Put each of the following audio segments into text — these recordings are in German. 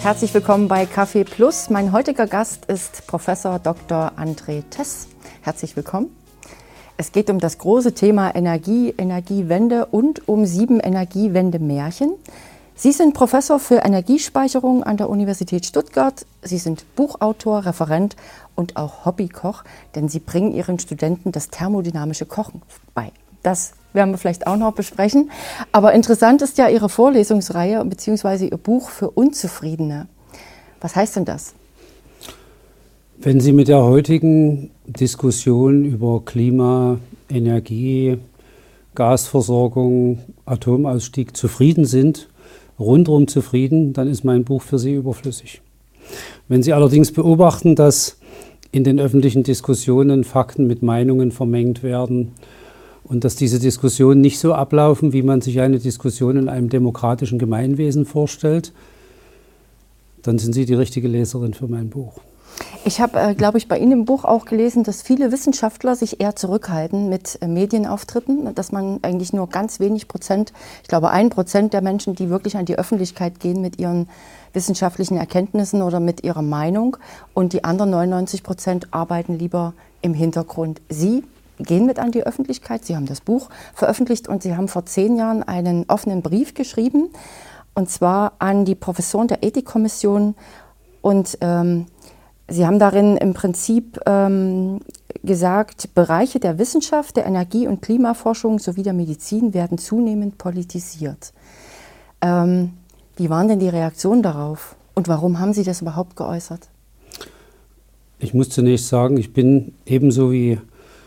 Herzlich willkommen bei Kaffee Plus. Mein heutiger Gast ist Professor Dr. André Tess. Herzlich willkommen. Es geht um das große Thema Energie, Energiewende und um 7 Energiewende-Märchen. Sie sind Professor für Energiespeicherung an der Universität Stuttgart. Sie sind Buchautor, Referent und auch Hobbykoch, denn Sie bringen Ihren Studenten das thermodynamische Kochen bei. Das werden wir vielleicht auch noch besprechen. Aber interessant ist ja Ihre Vorlesungsreihe bzw. Ihr Buch für Unzufriedene. Was heißt denn das? Wenn Sie mit der heutigen Diskussion über Klima, Energie, Gasversorgung, Atomausstieg zufrieden sind, rundum zufrieden, dann ist mein Buch für Sie überflüssig. Wenn Sie allerdings beobachten, dass in den öffentlichen Diskussionen Fakten mit Meinungen vermengt werden und dass diese Diskussionen nicht so ablaufen, wie man sich eine Diskussion in einem demokratischen Gemeinwesen vorstellt, dann sind Sie die richtige Leserin für mein Buch. Ich habe, glaube ich, bei Ihnen im Buch auch gelesen, dass viele Wissenschaftler sich eher zurückhalten mit Medienauftritten, dass man eigentlich nur ganz wenig Prozent, ich glaube 1% der Menschen, die wirklich an die Öffentlichkeit gehen mit ihren wissenschaftlichen Erkenntnissen oder mit ihrer Meinung, und die anderen 99% arbeiten lieber im Hintergrund. Sie gehen mit an die Öffentlichkeit, Sie haben das Buch veröffentlicht und Sie haben vor 10 Jahren einen offenen Brief geschrieben, und zwar an die Professoren der Ethikkommission, und Sie haben darin im Prinzip gesagt, Bereiche der Wissenschaft, der Energie- und Klimaforschung sowie der Medizin werden zunehmend politisiert. Wie waren denn die Reaktionen darauf und warum haben Sie das überhaupt geäußert? Ich muss zunächst sagen, ich bin ebenso wie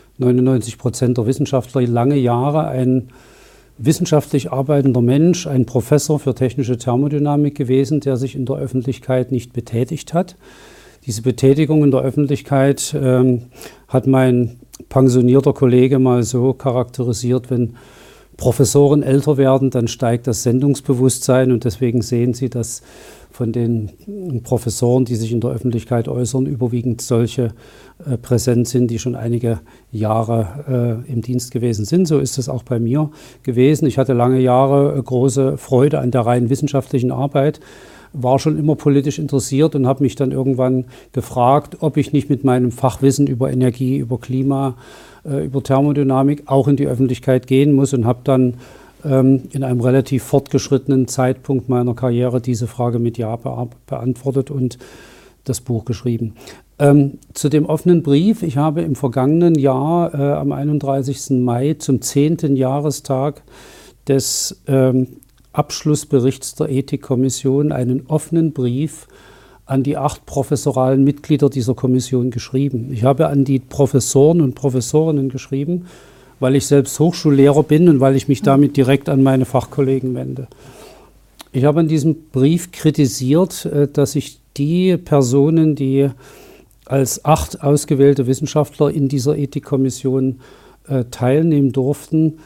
99% der Wissenschaftler lange Jahre ein wissenschaftlich arbeitender Mensch, ein Professor für technische Thermodynamik gewesen, der sich in der Öffentlichkeit nicht betätigt hat. Diese Betätigung in der Öffentlichkeit hat mein pensionierter Kollege mal so charakterisiert: Wenn Professoren älter werden, dann steigt das Sendungsbewusstsein, und deswegen sehen Sie, dass von den Professoren, die sich in der Öffentlichkeit äußern, überwiegend solche präsent sind, die schon einige Jahre im Dienst gewesen sind. So ist es auch bei mir gewesen. Ich hatte lange Jahre große Freude an der rein wissenschaftlichen Arbeit, war schon immer politisch interessiert und habe mich dann irgendwann gefragt, ob ich nicht mit meinem Fachwissen über Energie, über Klima, über Thermodynamik auch in die Öffentlichkeit gehen muss, und habe dann in einem relativ fortgeschrittenen Zeitpunkt meiner Karriere diese Frage mit Ja beantwortet und das Buch geschrieben. Zu dem offenen Brief: Ich habe im vergangenen Jahr am 31. Mai zum 10. Jahrestag des Abschlussberichts der Ethikkommission einen offenen Brief an die 8 professoralen Mitglieder dieser Kommission geschrieben. Ich habe an die Professoren und Professorinnen geschrieben, weil ich selbst Hochschullehrer bin und weil ich mich damit direkt an meine Fachkollegen wende. Ich habe an diesem Brief kritisiert, dass sich die Personen, die als 8 ausgewählte Wissenschaftler in dieser Ethikkommission teilnehmen durften,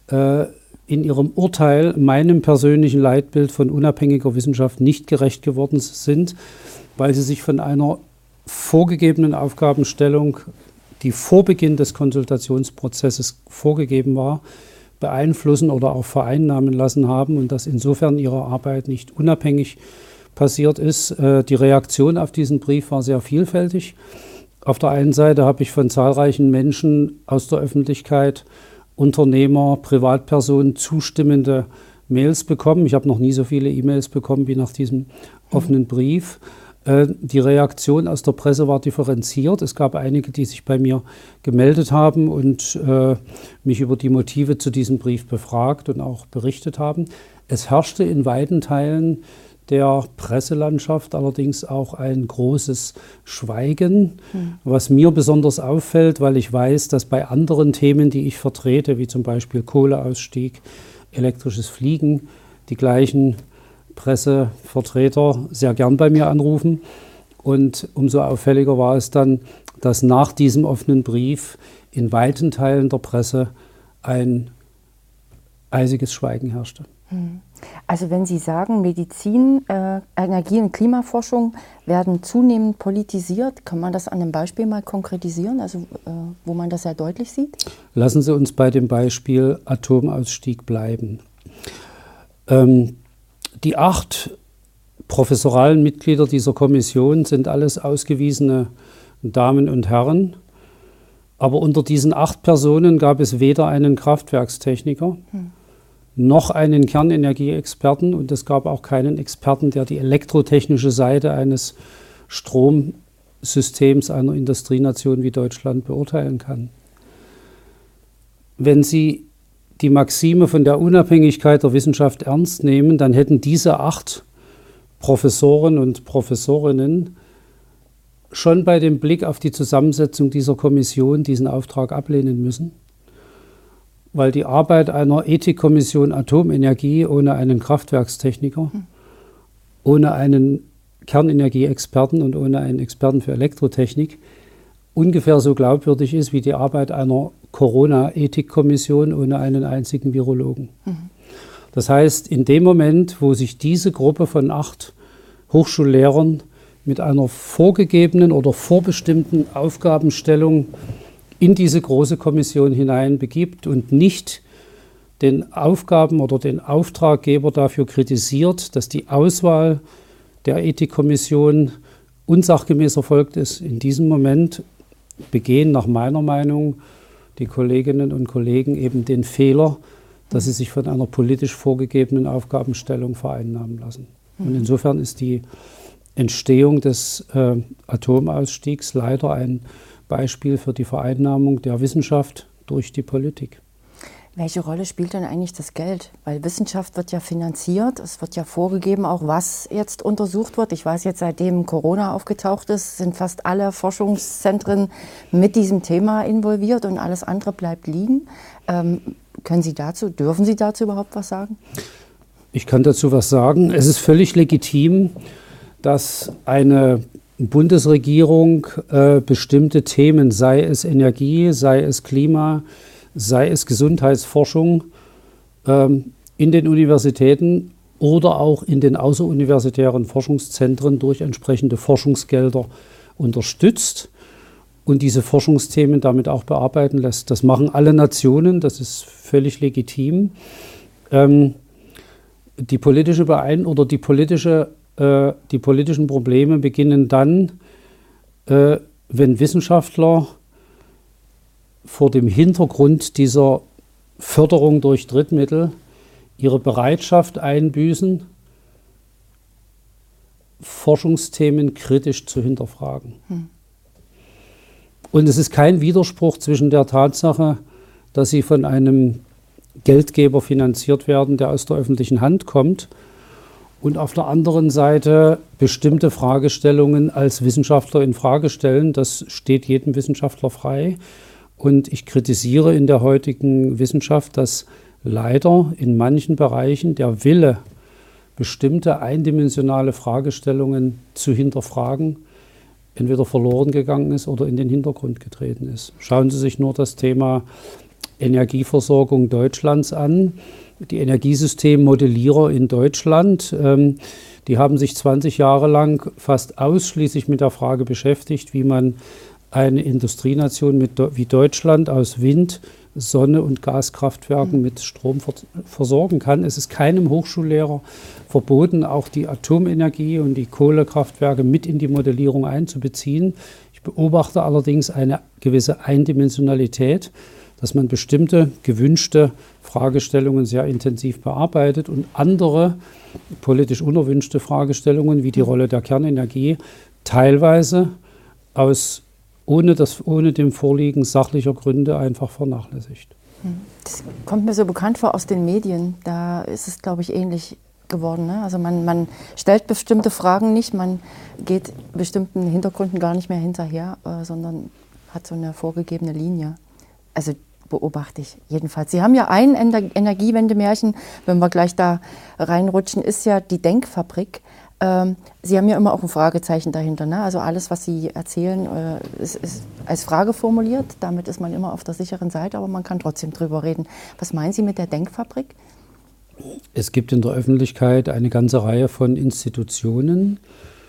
in ihrem Urteil meinem persönlichen Leitbild von unabhängiger Wissenschaft nicht gerecht geworden sind, weil sie sich von einer vorgegebenen Aufgabenstellung, die vor Beginn des Konsultationsprozesses vorgegeben war, beeinflussen oder auch vereinnahmen lassen haben, und dass insofern ihre Arbeit nicht unabhängig passiert ist. Die Reaktion auf diesen Brief war sehr vielfältig. Auf der einen Seite habe ich von zahlreichen Menschen aus der Öffentlichkeit, Unternehmer, Privatpersonen, zustimmende Mails bekommen. Ich habe noch nie so viele E-Mails bekommen wie nach diesem offenen Brief. Die Reaktion aus der Presse war differenziert. Es gab einige, die sich bei mir gemeldet haben und mich über die Motive zu diesem Brief befragt und auch berichtet haben. Es herrschte in weiten Teilen der Presselandschaft allerdings auch ein großes Schweigen, was mir besonders auffällt, weil ich weiß, dass bei anderen Themen, die ich vertrete, wie zum Beispiel Kohleausstieg, elektrisches Fliegen, die gleichen Pressevertreter sehr gern bei mir anrufen. Und umso auffälliger war es dann, dass nach diesem offenen Brief in weiten Teilen der Presse ein eisiges Schweigen herrschte. Also wenn Sie sagen, Medizin, Energie- und Klimaforschung werden zunehmend politisiert, kann man das an einem Beispiel mal konkretisieren, also wo man das sehr deutlich sieht? Lassen Sie uns bei dem Beispiel Atomausstieg bleiben. Die 8 professoralen Mitglieder dieser Kommission sind alles ausgewiesene Damen und Herren. Aber unter diesen 8 Personen gab es weder einen Kraftwerkstechniker noch einen Kernenergieexperten und es gab auch keinen Experten, der die elektrotechnische Seite eines Stromsystems einer Industrienation wie Deutschland beurteilen kann. Wenn Sie die Maxime von der Unabhängigkeit der Wissenschaft ernst nehmen, dann hätten diese 8 Professoren und Professorinnen schon bei dem Blick auf die Zusammensetzung dieser Kommission diesen Auftrag ablehnen müssen, weil die Arbeit einer Ethikkommission Atomenergie ohne einen Kraftwerkstechniker, ohne einen Kernenergieexperten und ohne einen Experten für Elektrotechnik ungefähr so glaubwürdig ist wie die Arbeit einer Corona-Ethikkommission ohne einen einzigen Virologen. Das heißt, in dem Moment, wo sich diese Gruppe von 8 Hochschullehrern mit einer vorgegebenen oder vorbestimmten Aufgabenstellung in diese große Kommission hineinbegibt und nicht den Aufgaben- oder den Auftraggeber dafür kritisiert, dass die Auswahl der Ethikkommission unsachgemäß erfolgt ist. In diesem Moment begehen nach meiner Meinung die Kolleginnen und Kollegen eben den Fehler, dass sie sich von einer politisch vorgegebenen Aufgabenstellung vereinnahmen lassen. Und insofern ist die Entstehung des Atomausstiegs leider ein Beispiel für die Vereinnahmung der Wissenschaft durch die Politik. Welche Rolle spielt denn eigentlich das Geld? Weil Wissenschaft wird ja finanziert, es wird ja vorgegeben, auch was jetzt untersucht wird. Ich weiß jetzt, seitdem Corona aufgetaucht ist, sind fast alle Forschungszentren mit diesem Thema involviert und alles andere bleibt liegen. Dürfen Sie dazu überhaupt was sagen? Ich kann dazu was sagen. Es ist völlig legitim, dass eine Bundesregierung bestimmte Themen, sei es Energie, sei es Klima, sei es Gesundheitsforschung, in den Universitäten oder auch in den außeruniversitären Forschungszentren durch entsprechende Forschungsgelder unterstützt und diese Forschungsthemen damit auch bearbeiten lässt. Das machen alle Nationen, das ist völlig legitim. Die politischen Probleme beginnen dann, wenn Wissenschaftler vor dem Hintergrund dieser Förderung durch Drittmittel ihre Bereitschaft einbüßen, Forschungsthemen kritisch zu hinterfragen. Und es ist kein Widerspruch zwischen der Tatsache, dass sie von einem Geldgeber finanziert werden, der aus der öffentlichen Hand kommt, und auf der anderen Seite bestimmte Fragestellungen als Wissenschaftler in Frage stellen. Das steht jedem Wissenschaftler frei. Und ich kritisiere in der heutigen Wissenschaft, dass leider in manchen Bereichen der Wille, bestimmte eindimensionale Fragestellungen zu hinterfragen, entweder verloren gegangen ist oder in den Hintergrund getreten ist. Schauen Sie sich nur das Thema Energieversorgung Deutschlands an. Die Energiesystemmodellierer in Deutschland, die haben sich 20 Jahre lang fast ausschließlich mit der Frage beschäftigt, wie man eine Industrienation wie Deutschland aus Wind-, Sonne- und Gaskraftwerken mit Strom versorgen kann. Es ist keinem Hochschullehrer verboten, auch die Atomenergie und die Kohlekraftwerke mit in die Modellierung einzubeziehen. Ich beobachte allerdings eine gewisse Eindimensionalität, dass man bestimmte gewünschte Fragestellungen sehr intensiv bearbeitet und andere politisch unerwünschte Fragestellungen wie die Rolle der Kernenergie teilweise ohne dem Vorliegen sachlicher Gründe einfach vernachlässigt. Das kommt mir so bekannt vor aus den Medien. Da ist es, glaube ich, ähnlich geworden. Ne? Also man stellt bestimmte Fragen nicht, man geht bestimmten Hintergründen gar nicht mehr hinterher, sondern hat so eine vorgegebene Linie. Also beobachte ich jedenfalls. Sie haben ja ein Energiewendemärchen, wenn wir gleich da reinrutschen, ist ja die Denkfabrik. Sie haben ja immer auch ein Fragezeichen dahinter. Ne? Also alles, was Sie erzählen, ist als Frage formuliert. Damit ist man immer auf der sicheren Seite, aber man kann trotzdem drüber reden. Was meinen Sie mit der Denkfabrik? Es gibt in der Öffentlichkeit eine ganze Reihe von Institutionen,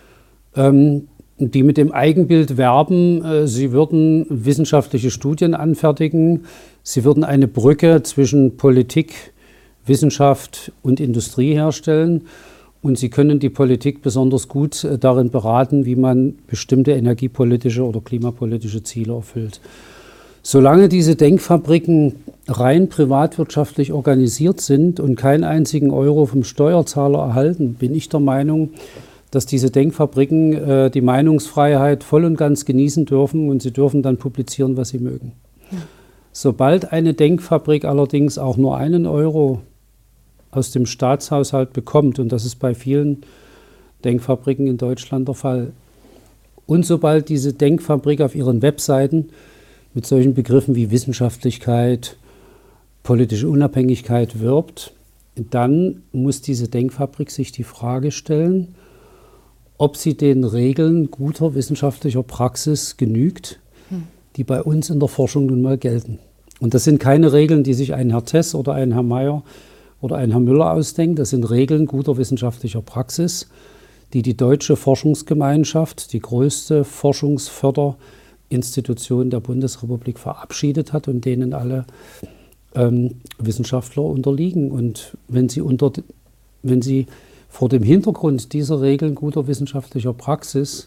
die mit dem Eigenbild werben, sie würden wissenschaftliche Studien anfertigen, sie würden eine Brücke zwischen Politik, Wissenschaft und Industrie herstellen. und sie können die Politik besonders gut darin beraten, wie man bestimmte energiepolitische oder klimapolitische Ziele erfüllt. Solange diese Denkfabriken rein privatwirtschaftlich organisiert sind und keinen einzigen Euro vom Steuerzahler erhalten, bin ich der Meinung, dass diese Denkfabriken die Meinungsfreiheit voll und ganz genießen dürfen und sie dürfen dann publizieren, was sie mögen. Ja. Sobald eine Denkfabrik allerdings auch nur einen Euro aus dem Staatshaushalt bekommt, und das ist bei vielen Denkfabriken in Deutschland der Fall, und sobald diese Denkfabrik auf ihren Webseiten mit solchen Begriffen wie Wissenschaftlichkeit, politische Unabhängigkeit wirbt, dann muss diese Denkfabrik sich die Frage stellen, ob sie den Regeln guter wissenschaftlicher Praxis genügt, die bei uns in der Forschung nun mal gelten. Und das sind keine Regeln, die sich ein Herr Tess oder ein Herr Mayer oder ein Herr Müller ausdenken. Das sind Regeln guter wissenschaftlicher Praxis, die die deutsche Forschungsgemeinschaft, die größte Forschungsförderinstitution der Bundesrepublik, verabschiedet hat und denen alle Wissenschaftler unterliegen. Und wenn Sie vor dem Hintergrund dieser Regeln guter wissenschaftlicher Praxis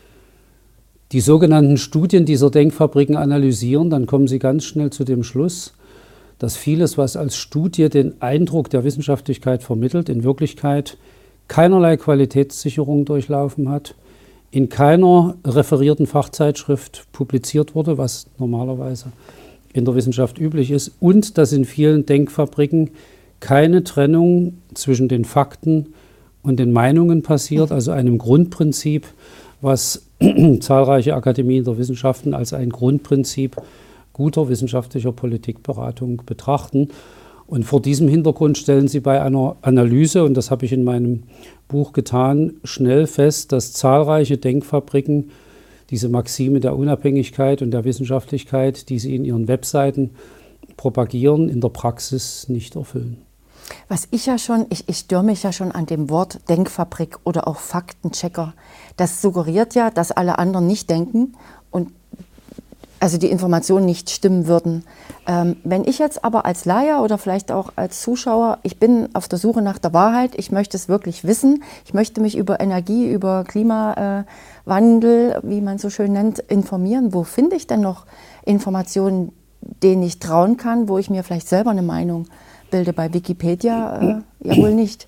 die sogenannten Studien dieser Denkfabriken analysieren, dann kommen Sie ganz schnell zu dem Schluss, dass vieles, was als Studie den Eindruck der Wissenschaftlichkeit vermittelt, in Wirklichkeit keinerlei Qualitätssicherung durchlaufen hat, in keiner referierten Fachzeitschrift publiziert wurde, was normalerweise in der Wissenschaft üblich ist, und dass in vielen Denkfabriken keine Trennung zwischen den Fakten und den Meinungen passiert, also einem Grundprinzip, was zahlreiche Akademien der Wissenschaften als ein Grundprinzip guter wissenschaftlicher Politikberatung betrachten. Und vor diesem Hintergrund stellen Sie bei einer Analyse, und das habe ich in meinem Buch getan, schnell fest, dass zahlreiche Denkfabriken diese Maxime der Unabhängigkeit und der Wissenschaftlichkeit, die sie in ihren Webseiten propagieren, in der Praxis nicht erfüllen. Was ich störe mich ja schon an dem Wort Denkfabrik oder auch Faktenchecker. Das suggeriert ja, dass alle anderen nicht denken und also die Informationen nicht stimmen würden. Wenn ich jetzt aber als Laie oder vielleicht auch als Zuschauer, ich bin auf der Suche nach der Wahrheit, ich möchte es wirklich wissen, ich möchte mich über Energie, über Klimawandel, wie man so schön nennt, informieren. Wo finde ich denn noch Informationen, denen ich trauen kann, wo ich mir vielleicht selber eine Meinung bilde? Bei Wikipedia ja wohl nicht.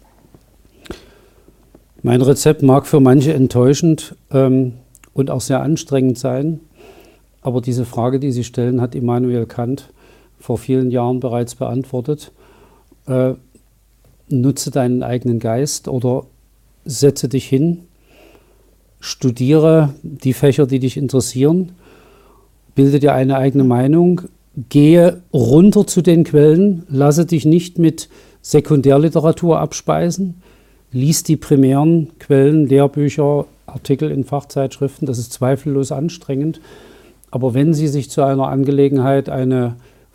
Mein Rezept mag für manche enttäuschend und auch sehr anstrengend sein. Aber diese Frage, die Sie stellen, hat Immanuel Kant vor vielen Jahren bereits beantwortet. Nutze deinen eigenen Geist oder setze dich hin, studiere die Fächer, die dich interessieren, bilde dir eine eigene Meinung, gehe runter zu den Quellen, lasse dich nicht mit Sekundärliteratur abspeisen, lies die primären Quellen, Lehrbücher, Artikel in Fachzeitschriften, das ist zweifellos anstrengend. Aber wenn Sie sich zu einer Angelegenheit ein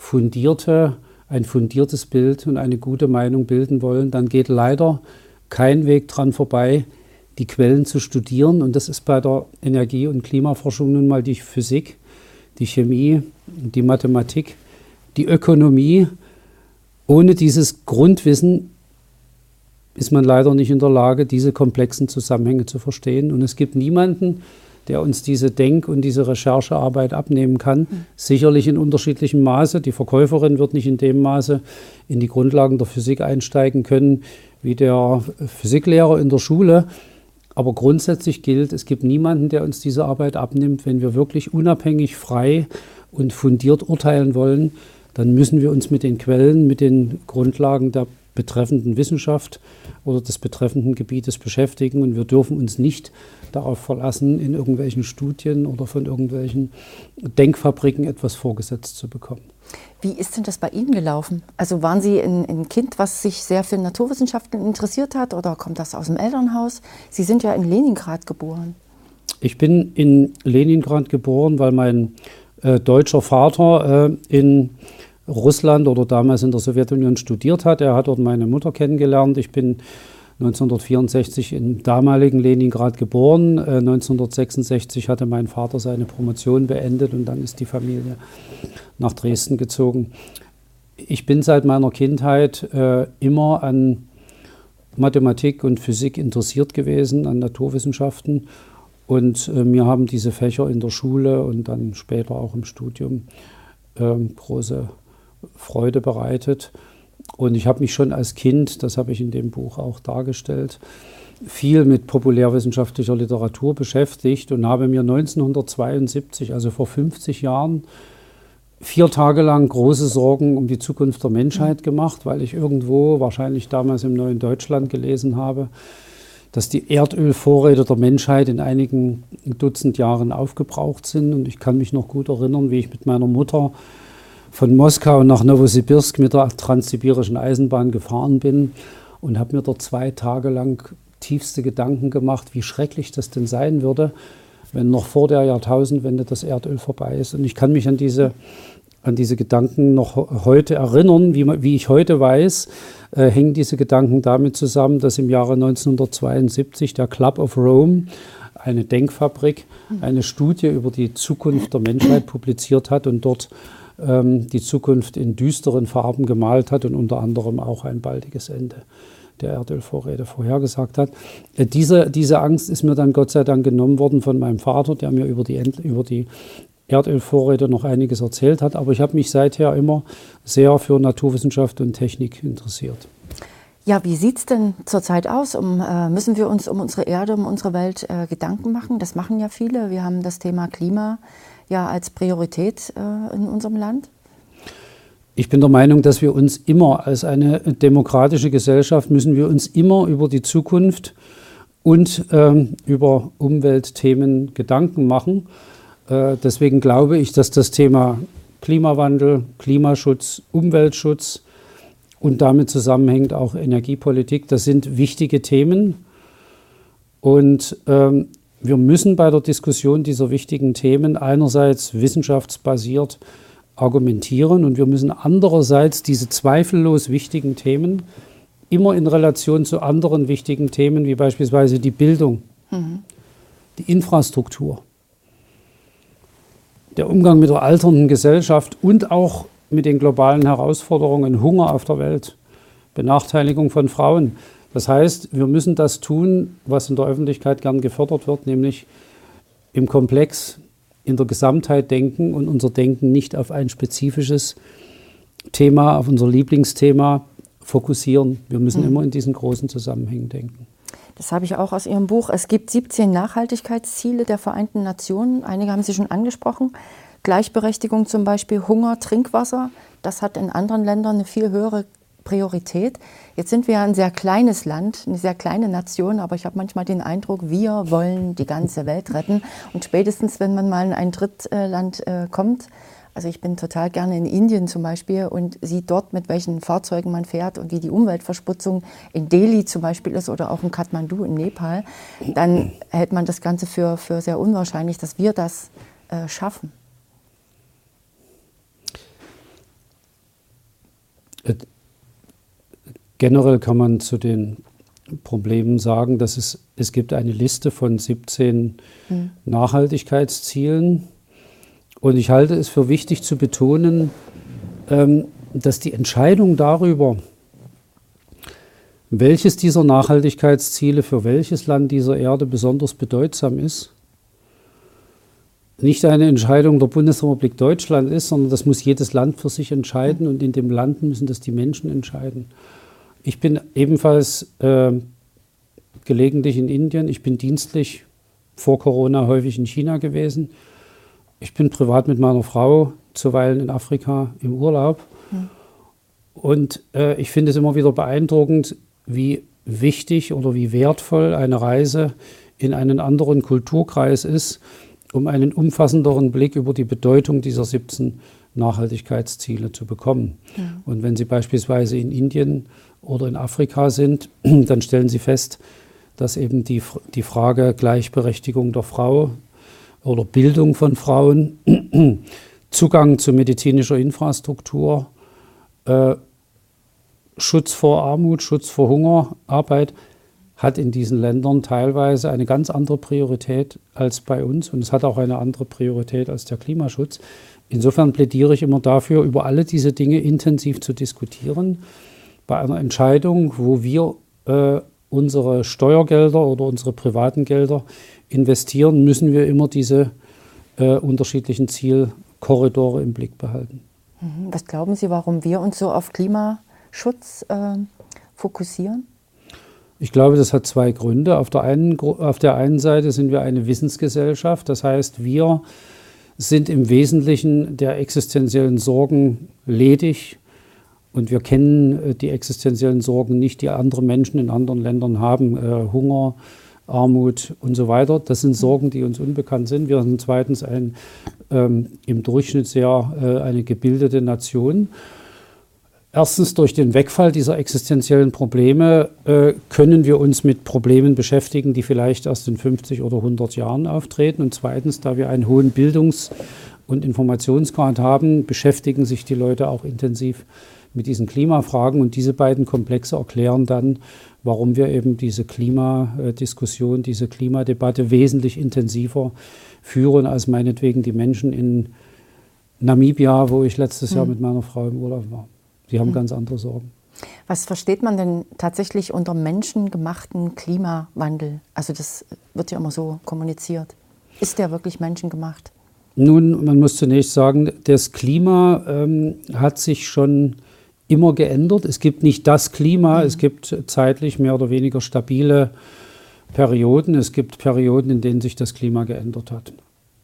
fundiertes Bild und eine gute Meinung bilden wollen, dann geht leider kein Weg dran vorbei, die Quellen zu studieren. Und das ist bei der Energie- und Klimaforschung nun mal die Physik, die Chemie, die Mathematik, die Ökonomie. Ohne dieses Grundwissen ist man leider nicht in der Lage, diese komplexen Zusammenhänge zu verstehen. Und es gibt niemanden, der uns diese Denk- und diese Recherchearbeit abnehmen kann. Sicherlich in unterschiedlichem Maße. Die Verkäuferin wird nicht in dem Maße in die Grundlagen der Physik einsteigen können, wie der Physiklehrer in der Schule. Aber grundsätzlich gilt, es gibt niemanden, der uns diese Arbeit abnimmt. Wenn wir wirklich unabhängig, frei und fundiert urteilen wollen, dann müssen wir uns mit den Quellen, mit den Grundlagen der betreffenden Wissenschaft oder des betreffenden Gebietes beschäftigen. Und wir dürfen uns nicht darauf verlassen, in irgendwelchen Studien oder von irgendwelchen Denkfabriken etwas vorgesetzt zu bekommen. Wie ist denn das bei Ihnen gelaufen? Also waren Sie ein Kind, was sich sehr für Naturwissenschaften interessiert hat, oder kommt das aus dem Elternhaus? Sie sind ja in Leningrad geboren. Ich bin in Leningrad geboren, weil mein deutscher Vater in Russland oder damals in der Sowjetunion studiert hat. Er hat dort meine Mutter kennengelernt. Ich bin 1964 im damaligen Leningrad geboren. 1966 hatte mein Vater seine Promotion beendet und dann ist die Familie nach Dresden gezogen. Ich bin seit meiner Kindheit immer an Mathematik und Physik interessiert gewesen, an Naturwissenschaften. Und mir haben diese Fächer in der Schule und dann später auch im Studium große Freude bereitet. Und ich habe mich schon als Kind, das habe ich in dem Buch auch dargestellt, viel mit populärwissenschaftlicher Literatur beschäftigt und habe mir 1972, also vor 50 Jahren, 4 Tage lang große Sorgen um die Zukunft der Menschheit gemacht, weil ich irgendwo, wahrscheinlich damals im Neuen Deutschland, gelesen habe, dass die Erdölvorräte der Menschheit in einigen Dutzend Jahren aufgebraucht sind. Und ich kann mich noch gut erinnern, wie ich mit meiner Mutter von Moskau nach Nowosibirsk mit der transsibirischen Eisenbahn gefahren bin und habe mir dort 2 Tage lang tiefste Gedanken gemacht, wie schrecklich das denn sein würde, wenn noch vor der Jahrtausendwende das Erdöl vorbei ist. Und ich kann mich an diese Gedanken noch heute erinnern. Wie ich heute weiß, hängen diese Gedanken damit zusammen, dass im Jahre 1972 der Club of Rome, eine Denkfabrik, eine Studie über die Zukunft der Menschheit publiziert hat und dort die Zukunft in düsteren Farben gemalt hat und unter anderem auch ein baldiges Ende der Erdölvorräte vorhergesagt hat. Diese Angst ist mir dann Gott sei Dank genommen worden von meinem Vater, der mir über die Erdölvorräte noch einiges erzählt hat. Aber ich habe mich seither immer sehr für Naturwissenschaft und Technik interessiert. Ja, wie sieht es denn zurzeit aus? Müssen wir uns um unsere Erde, um unsere Welt Gedanken machen? Das machen ja viele. Wir haben das Thema Klima ja als Priorität in unserem Land. Ich bin der Meinung, dass wir uns immer als eine demokratische Gesellschaft müssen wir uns immer über die Zukunft und über Umweltthemen Gedanken machen. Deswegen glaube ich, dass das Thema Klimawandel, Klimaschutz, Umweltschutz und damit zusammenhängt auch Energiepolitik, das sind wichtige Themen. Und wir müssen bei der Diskussion dieser wichtigen Themen einerseits wissenschaftsbasiert argumentieren und wir müssen andererseits diese zweifellos wichtigen Themen immer in Relation zu anderen wichtigen Themen, wie beispielsweise die Bildung, die Infrastruktur, der Umgang mit der alternden Gesellschaft und auch mit den globalen Herausforderungen, Hunger auf der Welt, Benachteiligung von Frauen. Das heißt, wir müssen das tun, was in der Öffentlichkeit gern gefördert wird, nämlich im Komplex, in der Gesamtheit denken und unser Denken nicht auf ein spezifisches Thema, auf unser Lieblingsthema fokussieren. Wir müssen immer in diesen großen Zusammenhängen denken. Das habe ich auch aus Ihrem Buch. Es gibt 17 Nachhaltigkeitsziele der Vereinten Nationen. Einige haben Sie schon angesprochen. Gleichberechtigung zum Beispiel, Hunger, Trinkwasser. Das hat in anderen Ländern eine viel höhere Priorität. Jetzt sind wir ja ein sehr kleines Land, eine sehr kleine Nation, aber ich habe manchmal den Eindruck, wir wollen die ganze Welt retten. Und spätestens, wenn man mal in ein Drittland kommt, also ich bin total gerne in Indien zum Beispiel und sieht dort, mit welchen Fahrzeugen man fährt und wie die Umweltverschmutzung in Delhi zum Beispiel ist oder auch in Kathmandu in Nepal, dann hält man das Ganze für sehr unwahrscheinlich, dass wir das schaffen. Generell kann man zu den Problemen sagen, dass es gibt eine Liste von 17 Nachhaltigkeitszielen. Und ich halte es für wichtig zu betonen, dass die Entscheidung darüber, welches dieser Nachhaltigkeitsziele für welches Land dieser Erde besonders bedeutsam ist, nicht eine Entscheidung der Bundesrepublik Deutschland ist, sondern das muss jedes Land für sich entscheiden und in dem Land müssen das die Menschen entscheiden. Ich bin ebenfalls gelegentlich in Indien. Ich bin dienstlich vor Corona häufig in China gewesen. Ich bin privat mit meiner Frau zuweilen in Afrika im Urlaub. Und ich finde es immer wieder beeindruckend, wie wichtig oder wie wertvoll eine Reise in einen anderen Kulturkreis ist, um einen umfassenderen Blick über die Bedeutung dieser 17 Nachhaltigkeitsziele zu bekommen. Und wenn Sie beispielsweise in Indien oder in Afrika sind, dann stellen Sie fest, dass eben die Frage Gleichberechtigung der Frau oder Bildung von Frauen, Zugang zu medizinischer Infrastruktur, Schutz vor Armut, Schutz vor Hunger, Arbeit, hat in diesen Ländern teilweise eine ganz andere Priorität als bei uns und es hat auch eine andere Priorität als der Klimaschutz. Insofern plädiere ich immer dafür, über alle diese Dinge intensiv zu diskutieren. Bei einer Entscheidung, wo wir unsere Steuergelder oder unsere privaten Gelder investieren, müssen wir immer diese unterschiedlichen Zielkorridore im Blick behalten. Was glauben Sie, warum wir uns so auf Klimaschutz fokussieren? Ich glaube, das hat zwei Gründe. Auf der einen Seite sind wir eine Wissensgesellschaft. Das heißt, wir sind im Wesentlichen der existenziellen Sorgen ledig. Und wir kennen die existenziellen Sorgen nicht, die andere Menschen in anderen Ländern haben. Hunger, Armut und so weiter. Das sind Sorgen, die uns unbekannt sind. Wir sind zweitens im Durchschnitt eine gebildete Nation. Erstens, durch den Wegfall dieser existenziellen Probleme können wir uns mit Problemen beschäftigen, die vielleicht erst in 50 oder 100 Jahren auftreten. Und zweitens, da wir einen hohen Bildungs- und Informationsgrad haben, beschäftigen sich die Leute auch intensiv mit diesen Klimafragen. Und diese beiden Komplexe erklären dann, warum wir eben diese Klimadiskussion, diese Klimadebatte wesentlich intensiver führen als meinetwegen die Menschen in Namibia, wo ich letztes Jahr mit meiner Frau im Urlaub war. Die haben ganz andere Sorgen. Was versteht man denn tatsächlich unter menschengemachten Klimawandel? Also das wird ja immer so kommuniziert. Ist der wirklich menschengemacht? Nun, man muss zunächst sagen, das Klima hat sich schon immer geändert. Es gibt nicht das Klima, es gibt zeitlich mehr oder weniger stabile Perioden. Es gibt Perioden, in denen sich das Klima geändert hat.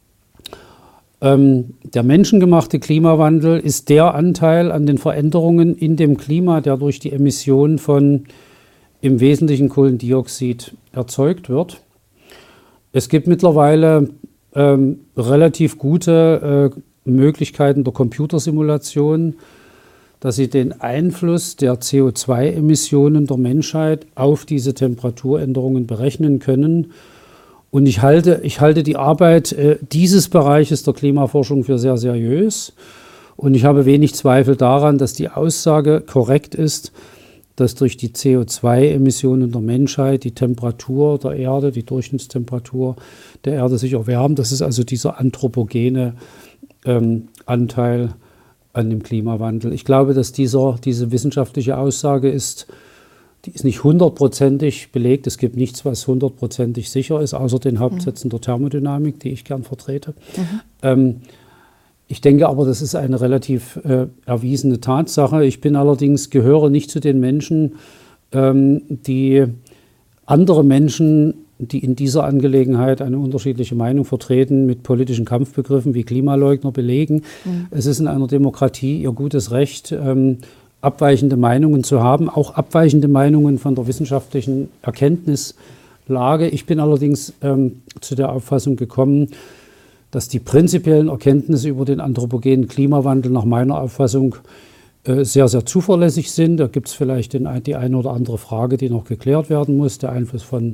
Der menschengemachte Klimawandel ist der Anteil an den Veränderungen in dem Klima, der durch die Emission von im Wesentlichen Kohlendioxid erzeugt wird. Es gibt mittlerweile relativ gute Möglichkeiten der Computersimulation, dass sie den Einfluss der CO2-Emissionen der Menschheit auf diese Temperaturänderungen berechnen können. Und ich halte die Arbeit dieses Bereiches der Klimaforschung für sehr seriös. Und ich habe wenig Zweifel daran, dass die Aussage korrekt ist, dass durch die CO2-Emissionen der Menschheit die Temperatur der Erde, die Durchschnittstemperatur der Erde sich erwärmt. Das ist also dieser anthropogene Anteil an dem Klimawandel. Ich glaube, dass diese wissenschaftliche Aussage die ist nicht 100%ig belegt. Es gibt nichts, was 100%ig sicher ist, außer den Hauptsätzen der Thermodynamik, die ich gern vertrete. Ich denke aber, das ist eine relativ erwiesene Tatsache. Ich gehöre nicht zu den Menschen, die andere Menschen, die in dieser Angelegenheit eine unterschiedliche Meinung vertreten, mit politischen Kampfbegriffen wie Klimaleugner belegen. Es ist in einer Demokratie ihr gutes Recht, abweichende Meinungen zu haben, auch abweichende Meinungen von der wissenschaftlichen Erkenntnislage. Ich bin allerdings zu der Auffassung gekommen, dass die prinzipiellen Erkenntnisse über den anthropogenen Klimawandel nach meiner Auffassung sehr, sehr zuverlässig sind. Da gibt es vielleicht die eine oder andere Frage, die noch geklärt werden muss, der Einfluss von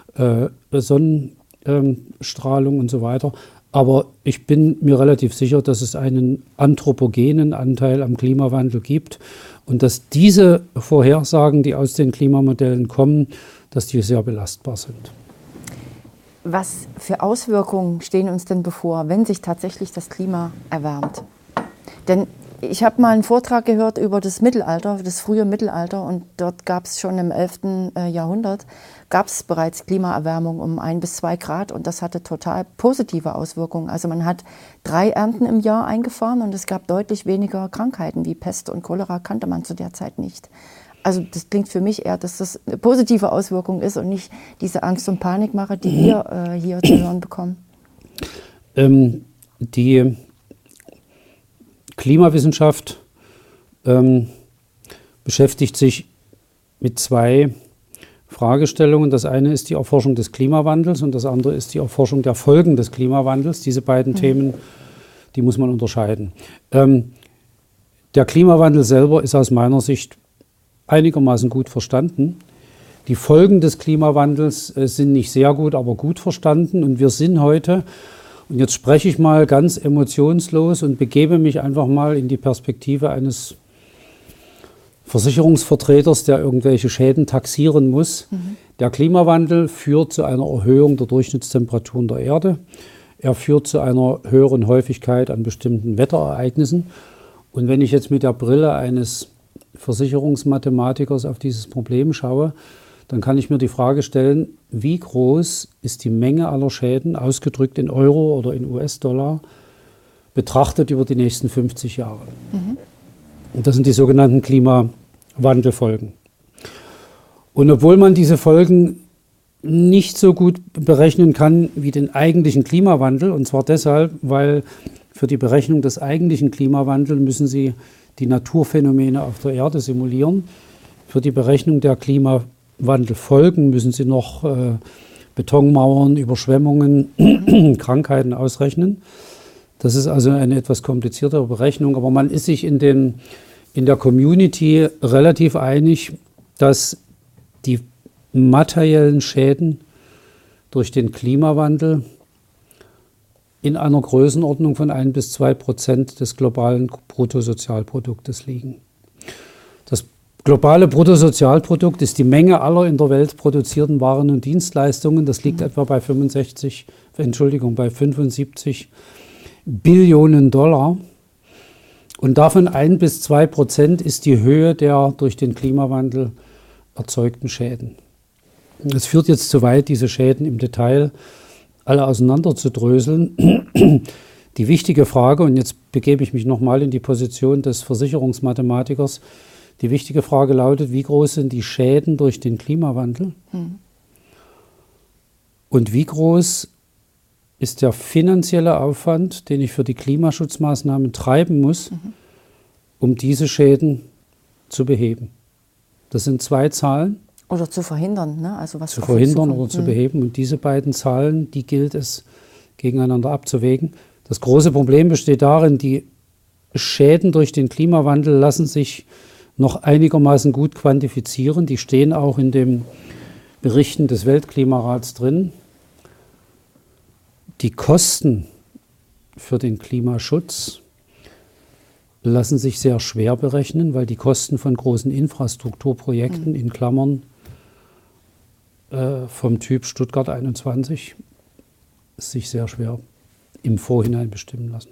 Sonnenstrahlung und so weiter. Aber ich bin mir relativ sicher, dass es einen anthropogenen Anteil am Klimawandel gibt und dass diese Vorhersagen, die aus den Klimamodellen kommen, dass die sehr belastbar sind. Was für Auswirkungen stehen uns denn bevor, wenn sich tatsächlich das Klima erwärmt? Denn ich habe mal einen Vortrag gehört über das Mittelalter, das frühe Mittelalter, und dort gab es schon im 11. Jahrhundert gab es bereits Klimaerwärmung um 1 bis 2 Grad und das hatte total positive Auswirkungen. Also man hat 3 Ernten im Jahr eingefahren und es gab deutlich weniger Krankheiten wie Pest und Cholera kannte man zu der Zeit nicht. Also das klingt für mich eher, dass das eine positive Auswirkung ist und nicht diese Angst- und Panikmache, die wir hier zu hören bekommen. Die Klimawissenschaft beschäftigt sich mit 2 Fragestellungen. Das eine ist die Erforschung des Klimawandels und das andere ist die Erforschung der Folgen des Klimawandels. Diese beiden Themen, die muss man unterscheiden. Der Klimawandel selber ist aus meiner Sicht einigermaßen gut verstanden. Die Folgen des Klimawandels sind nicht sehr gut, aber gut verstanden. Und wir sind heute, und jetzt spreche ich mal ganz emotionslos und begebe mich einfach mal in die Perspektive eines Versicherungsvertreters, der irgendwelche Schäden taxieren muss. Der Klimawandel führt zu einer Erhöhung der Durchschnittstemperaturen der Erde. Er führt zu einer höheren Häufigkeit an bestimmten Wetterereignissen. Und wenn ich jetzt mit der Brille eines Versicherungsmathematikers auf dieses Problem schaue, dann kann ich mir die Frage stellen, wie groß ist die Menge aller Schäden, ausgedrückt in Euro oder in US-Dollar, betrachtet über die nächsten 50 Jahre. Und das sind die sogenannten Klimawandelfolgen. Und obwohl man diese Folgen nicht so gut berechnen kann wie den eigentlichen Klimawandel, und zwar deshalb, weil für die Berechnung des eigentlichen Klimawandels müssen Sie die Naturphänomene auf der Erde simulieren. Für die Berechnung der Klimawandelfolgen müssen Sie noch Betonmauern, Überschwemmungen, Krankheiten ausrechnen. Das ist also eine etwas kompliziertere Berechnung, aber man ist sich in der Community relativ einig, dass die materiellen Schäden durch den Klimawandel in einer Größenordnung von 1-2% des globalen Bruttosozialproduktes liegen. Das globale Bruttosozialprodukt ist die Menge aller in der Welt produzierten Waren und Dienstleistungen. Das liegt etwa bei 75 Billionen Dollar. Und davon 1-2% ist die Höhe der durch den Klimawandel erzeugten Schäden. Es führt jetzt zu weit, diese Schäden im Detail alle auseinanderzudröseln. Die wichtige Frage, und jetzt begebe ich mich nochmal in die Position des Versicherungsmathematikers, die wichtige Frage lautet, wie groß sind die Schäden durch den Klimawandel? Und wie groß ist der finanzielle Aufwand, den ich für die Klimaschutzmaßnahmen treiben muss, um diese Schäden zu beheben? Das sind zwei Zahlen. Oder zu verhindern, ne? Also was zu verhindern oder zu beheben. Und diese beiden Zahlen, die gilt es gegeneinander abzuwägen. Das große Problem besteht darin, die Schäden durch den Klimawandel lassen sich noch einigermaßen gut quantifizieren. Die stehen auch in den Berichten des Weltklimarats drin. Die Kosten für den Klimaschutz lassen sich sehr schwer berechnen, weil die Kosten von großen Infrastrukturprojekten, in Klammern vom Typ Stuttgart 21, sich sehr schwer im Vorhinein bestimmen lassen.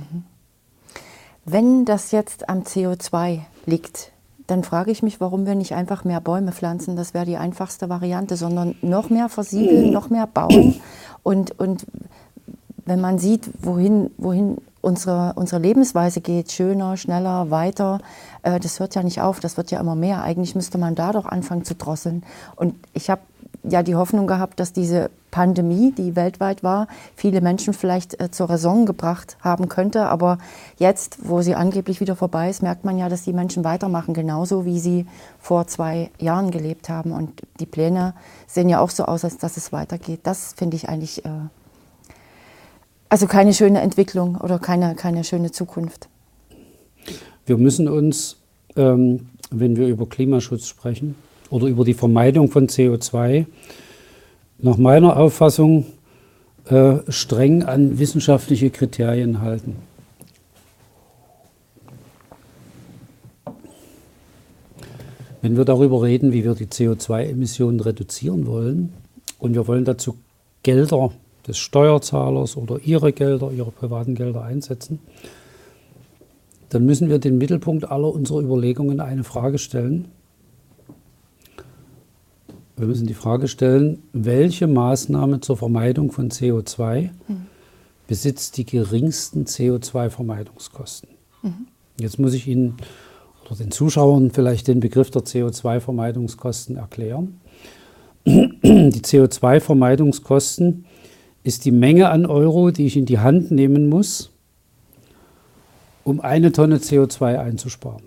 Wenn das jetzt am CO2 liegt, dann frage ich mich, warum wir nicht einfach mehr Bäume pflanzen. Das wäre die einfachste Variante, sondern noch mehr versiegeln, noch mehr bauen. Und wenn man sieht, wohin unsere Lebensweise geht, schöner, schneller, weiter, das hört ja nicht auf, das wird ja immer mehr. Eigentlich müsste man da doch anfangen zu drosseln. Und ich habe ja die Hoffnung gehabt, dass diese Pandemie, die weltweit war, viele Menschen vielleicht zur Raison gebracht haben könnte. Aber jetzt, wo sie angeblich wieder vorbei ist, merkt man ja, dass die Menschen weitermachen, genauso wie sie vor 2 Jahren gelebt haben. Und die Pläne sehen ja auch so aus, als dass es weitergeht. Das finde ich eigentlich also keine schöne Entwicklung oder keine schöne Zukunft. Wir müssen uns, wenn wir über Klimaschutz sprechen oder über die Vermeidung von CO2, nach meiner Auffassung streng an wissenschaftliche Kriterien halten. Wenn wir darüber reden, wie wir die CO2-Emissionen reduzieren wollen und wir wollen dazu Gelder des Steuerzahlers oder Ihre Gelder, Ihre privaten Gelder einsetzen, dann müssen wir den Mittelpunkt aller unserer Überlegungen eine Frage stellen. Wir müssen die Frage stellen, welche Maßnahme zur Vermeidung von CO2 besitzt die geringsten CO2-Vermeidungskosten. Jetzt muss ich Ihnen oder den Zuschauern vielleicht den Begriff der CO2-Vermeidungskosten erklären. Die CO2-Vermeidungskosten ist die Menge an Euro, die ich in die Hand nehmen muss, um 1 Tonne CO2 einzusparen.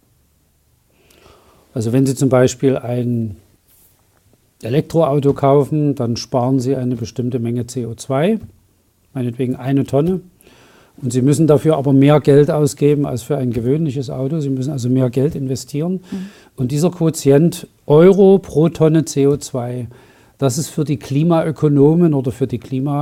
Also wenn Sie zum Beispiel ein Elektroauto kaufen, dann sparen Sie eine bestimmte Menge CO2, meinetwegen 1 Tonne. Und Sie müssen dafür aber mehr Geld ausgeben als für ein gewöhnliches Auto. Sie müssen also mehr Geld investieren. Und dieser Quotient Euro pro Tonne CO2, das ist für die Klimaökonomen oder für die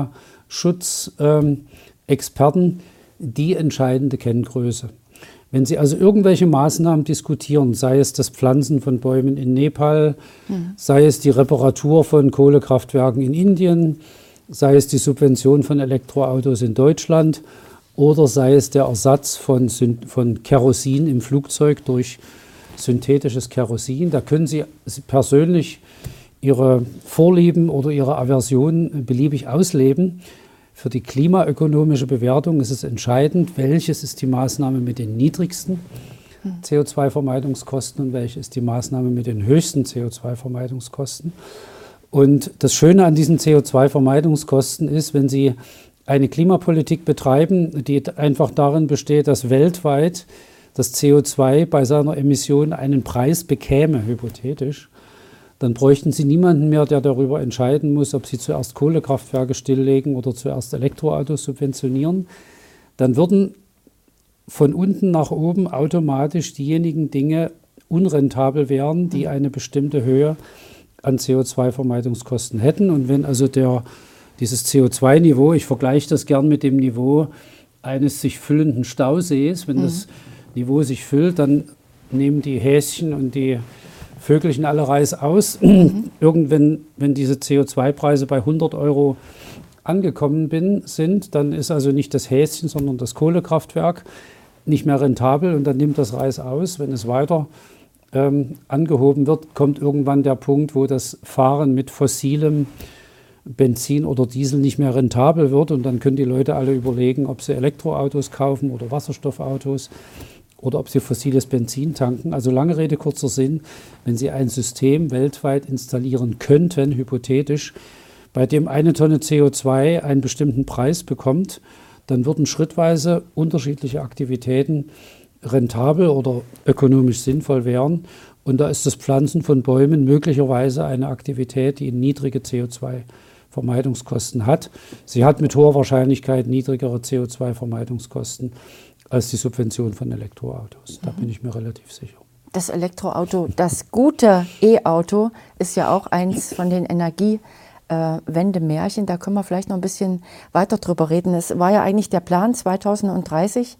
Klimaschutzexperten die entscheidende Kenngröße. Wenn Sie also irgendwelche Maßnahmen diskutieren, sei es das Pflanzen von Bäumen in Nepal, sei es die Reparatur von Kohlekraftwerken in Indien, sei es die Subvention von Elektroautos in Deutschland oder sei es der Ersatz von Kerosin im Flugzeug durch synthetisches Kerosin. Da können Sie persönlich Ihre Vorlieben oder Ihre Aversion beliebig ausleben. Für die klimaökonomische Bewertung ist es entscheidend, welches ist die Maßnahme mit den niedrigsten CO2-Vermeidungskosten und welche ist die Maßnahme mit den höchsten CO2-Vermeidungskosten. Und das Schöne an diesen CO2-Vermeidungskosten ist, wenn Sie eine Klimapolitik betreiben, die einfach darin besteht, dass weltweit das CO2 bei seiner Emission einen Preis bekäme, hypothetisch, dann bräuchten Sie niemanden mehr, der darüber entscheiden muss, ob Sie zuerst Kohlekraftwerke stilllegen oder zuerst Elektroautos subventionieren. Dann würden von unten nach oben automatisch diejenigen Dinge unrentabel wären, die eine bestimmte Höhe an CO2-Vermeidungskosten hätten. Und wenn also dieses CO2-Niveau, ich vergleiche das gern mit dem Niveau eines sich füllenden Stausees, wenn das Niveau sich füllt, dann nehmen die Häschen und die Vögelchen alle Reis aus. Irgendwann, wenn diese CO2-Preise bei 100 € angekommen sind, dann ist also nicht das Häschen, sondern das Kohlekraftwerk nicht mehr rentabel und dann nimmt das Reis aus. Wenn es weiter angehoben wird, kommt irgendwann der Punkt, wo das Fahren mit fossilem Benzin oder Diesel nicht mehr rentabel wird und dann können die Leute alle überlegen, ob sie Elektroautos kaufen oder Wasserstoffautos oder ob sie fossiles Benzin tanken. Also lange Rede, kurzer Sinn, wenn Sie ein System weltweit installieren könnten, hypothetisch, bei dem eine Tonne CO2 einen bestimmten Preis bekommt, dann würden schrittweise unterschiedliche Aktivitäten rentabel oder ökonomisch sinnvoll wären. Und da ist das Pflanzen von Bäumen möglicherweise eine Aktivität, die niedrige CO2-Vermeidungskosten hat. Sie hat mit hoher Wahrscheinlichkeit niedrigere CO2-Vermeidungskosten als die Subvention von Elektroautos. Da bin ich mir relativ sicher. Das Elektroauto, das gute E-Auto, ist ja auch eins von den Energiewende-Märchen. Da können wir vielleicht noch ein bisschen weiter drüber reden. Es war ja eigentlich der Plan 2030.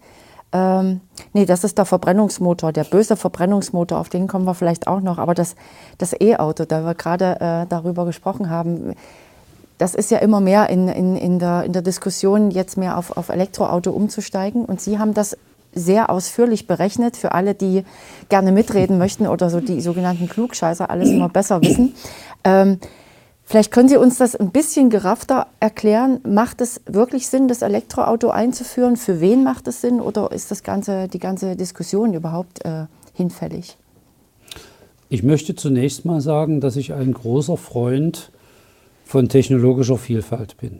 Das ist der Verbrennungsmotor, der böse Verbrennungsmotor, auf den kommen wir vielleicht auch noch. Aber das E-Auto, da wir gerade darüber gesprochen haben, das ist ja immer mehr in der Diskussion, jetzt mehr auf Elektroauto umzusteigen. Und Sie haben das sehr ausführlich berechnet für alle, die gerne mitreden möchten oder so die sogenannten Klugscheißer alles immer besser wissen. Vielleicht können Sie uns das ein bisschen geraffter erklären. Macht es wirklich Sinn, das Elektroauto einzuführen? Für wen macht es Sinn oder ist die ganze Diskussion überhaupt hinfällig? Ich möchte zunächst mal sagen, dass ich ein großer Freund von technologischer Vielfalt bin.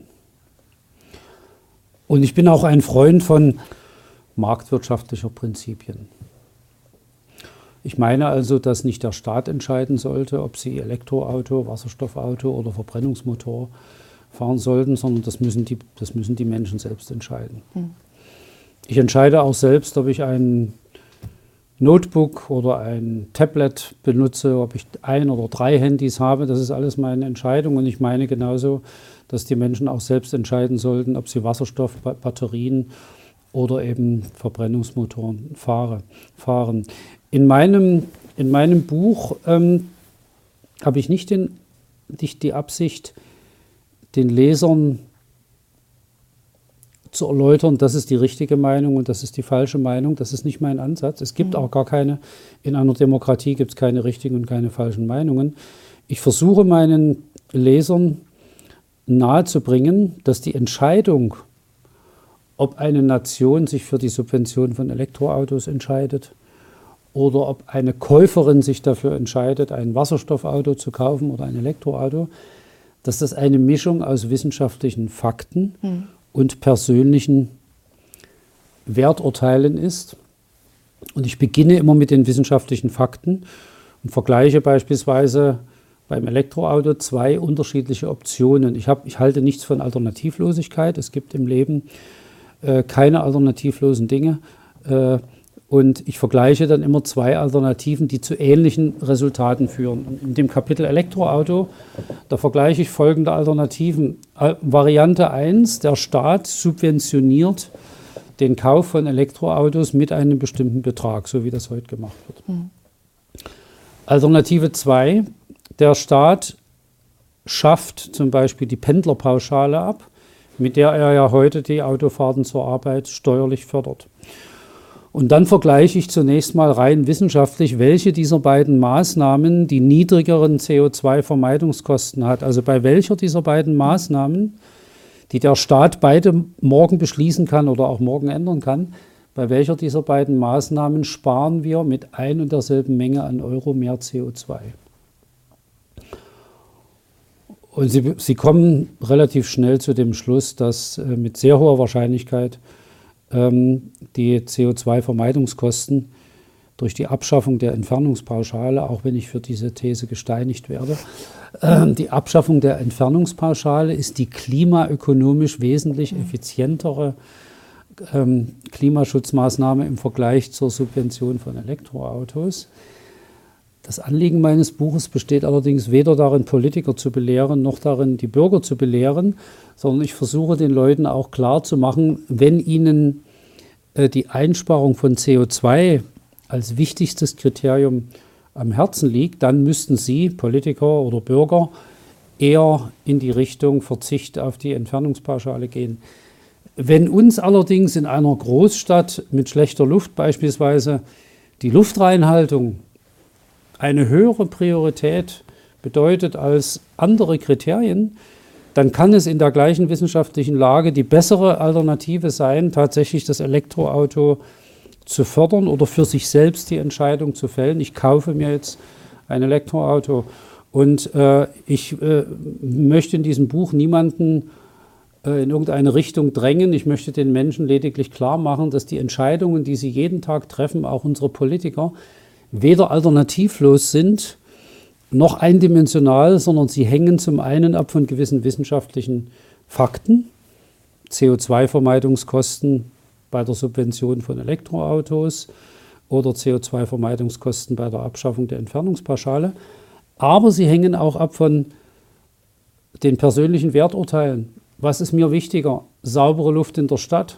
Und ich bin auch ein Freund von marktwirtschaftlicher Prinzipien. Ich meine also, dass nicht der Staat entscheiden sollte, ob Sie Elektroauto, Wasserstoffauto oder Verbrennungsmotor fahren sollten, sondern das müssen die Menschen selbst entscheiden. Ich entscheide auch selbst, ob ich ein Notebook oder ein Tablet benutze, ob ich 1 oder 3 Handys habe, das ist alles meine Entscheidung. Und ich meine genauso, dass die Menschen auch selbst entscheiden sollten, ob sie Wasserstoffbatterien oder eben Verbrennungsmotoren fahren. In meinem Buch habe ich nicht die Absicht, den Lesern zu erläutern, das ist die richtige Meinung und das ist die falsche Meinung. Das ist nicht mein Ansatz. Es gibt auch gar keine, in einer Demokratie gibt es keine richtigen und keine falschen Meinungen. Ich versuche meinen Lesern nahezubringen, dass die Entscheidung, ob eine Nation sich für die Subvention von Elektroautos entscheidet oder ob eine Käuferin sich dafür entscheidet, ein Wasserstoffauto zu kaufen oder ein Elektroauto, dass das eine Mischung aus wissenschaftlichen Fakten und persönlichen Werturteilen ist. Und ich beginne immer mit den wissenschaftlichen Fakten und vergleiche beispielsweise beim Elektroauto 2 unterschiedliche Optionen. Ich halte nichts von Alternativlosigkeit. Es gibt im Leben keine alternativlosen Dinge. Und ich vergleiche dann immer 2 Alternativen, die zu ähnlichen Resultaten führen. Und in dem Kapitel Elektroauto, da vergleiche ich folgende Alternativen. Variante 1, der Staat subventioniert den Kauf von Elektroautos mit einem bestimmten Betrag, so wie das heute gemacht wird. Alternative 2, der Staat schafft zum Beispiel die Pendlerpauschale ab, mit der er ja heute die Autofahrten zur Arbeit steuerlich fördert. Und dann vergleiche ich zunächst mal rein wissenschaftlich, welche dieser beiden Maßnahmen die niedrigeren CO2-Vermeidungskosten hat. Also bei welcher dieser beiden Maßnahmen, die der Staat beide morgen beschließen kann oder auch morgen ändern kann, bei welcher dieser beiden Maßnahmen sparen wir mit ein und derselben Menge an Euro mehr CO2. Und Sie kommen relativ schnell zu dem Schluss, dass mit sehr hoher Wahrscheinlichkeit die CO2-Vermeidungskosten durch die Abschaffung der Entfernungspauschale, auch wenn ich für diese These gesteinigt werde, die Abschaffung der Entfernungspauschale ist die klimaökonomisch wesentlich effizientere Klimaschutzmaßnahme im Vergleich zur Subvention von Elektroautos. Das Anliegen meines Buches besteht allerdings weder darin, Politiker zu belehren, noch darin, die Bürger zu belehren, sondern ich versuche den Leuten auch klarzumachen, wenn ihnen die Einsparung von CO2 als wichtigstes Kriterium am Herzen liegt, dann müssten Sie, Politiker oder Bürger, eher in die Richtung Verzicht auf die Entfernungspauschale gehen. Wenn uns allerdings in einer Großstadt mit schlechter Luft beispielsweise die Luftreinhaltung eine höhere Priorität bedeutet als andere Kriterien, dann kann es in der gleichen wissenschaftlichen Lage die bessere Alternative sein, tatsächlich das Elektroauto zu fördern oder für sich selbst die Entscheidung zu fällen. Ich kaufe mir jetzt ein Elektroauto. Und ich möchte in diesem Buch niemanden in irgendeine Richtung drängen. Ich möchte den Menschen lediglich klar machen, dass die Entscheidungen, die sie jeden Tag treffen, auch unsere Politiker, weder alternativlos sind, noch eindimensional, sondern sie hängen zum einen ab von gewissen wissenschaftlichen Fakten, CO2-Vermeidungskosten bei der Subvention von Elektroautos oder CO2-Vermeidungskosten bei der Abschaffung der Entfernungspauschale, aber sie hängen auch ab von den persönlichen Werturteilen. Was ist mir wichtiger? Saubere Luft in der Stadt,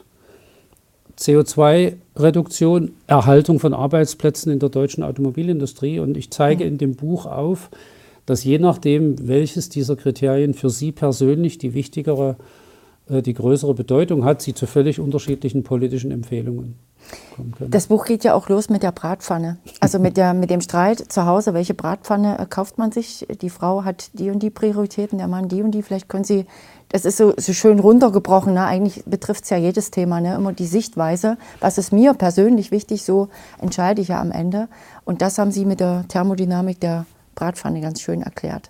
CO2-Reduktion, Erhaltung von Arbeitsplätzen in der deutschen Automobilindustrie. Und ich zeige in dem Buch auf, dass je nachdem, welches dieser Kriterien für Sie persönlich die wichtigere, die größere Bedeutung hat, Sie zu völlig unterschiedlichen politischen Empfehlungen kommen können. Das Buch geht ja auch los mit der Bratpfanne. Also mit dem Streit zu Hause, welche Bratpfanne kauft man sich? Die Frau hat die und die Prioritäten, der Mann die und die. Vielleicht können Sie, das ist so schön runtergebrochen, ne? Eigentlich betrifft es ja jedes Thema, ne? Immer die Sichtweise. Was ist mir persönlich wichtig, so entscheide ich ja am Ende. Und das haben Sie mit der Thermodynamik der Bratpfanne ganz schön erklärt.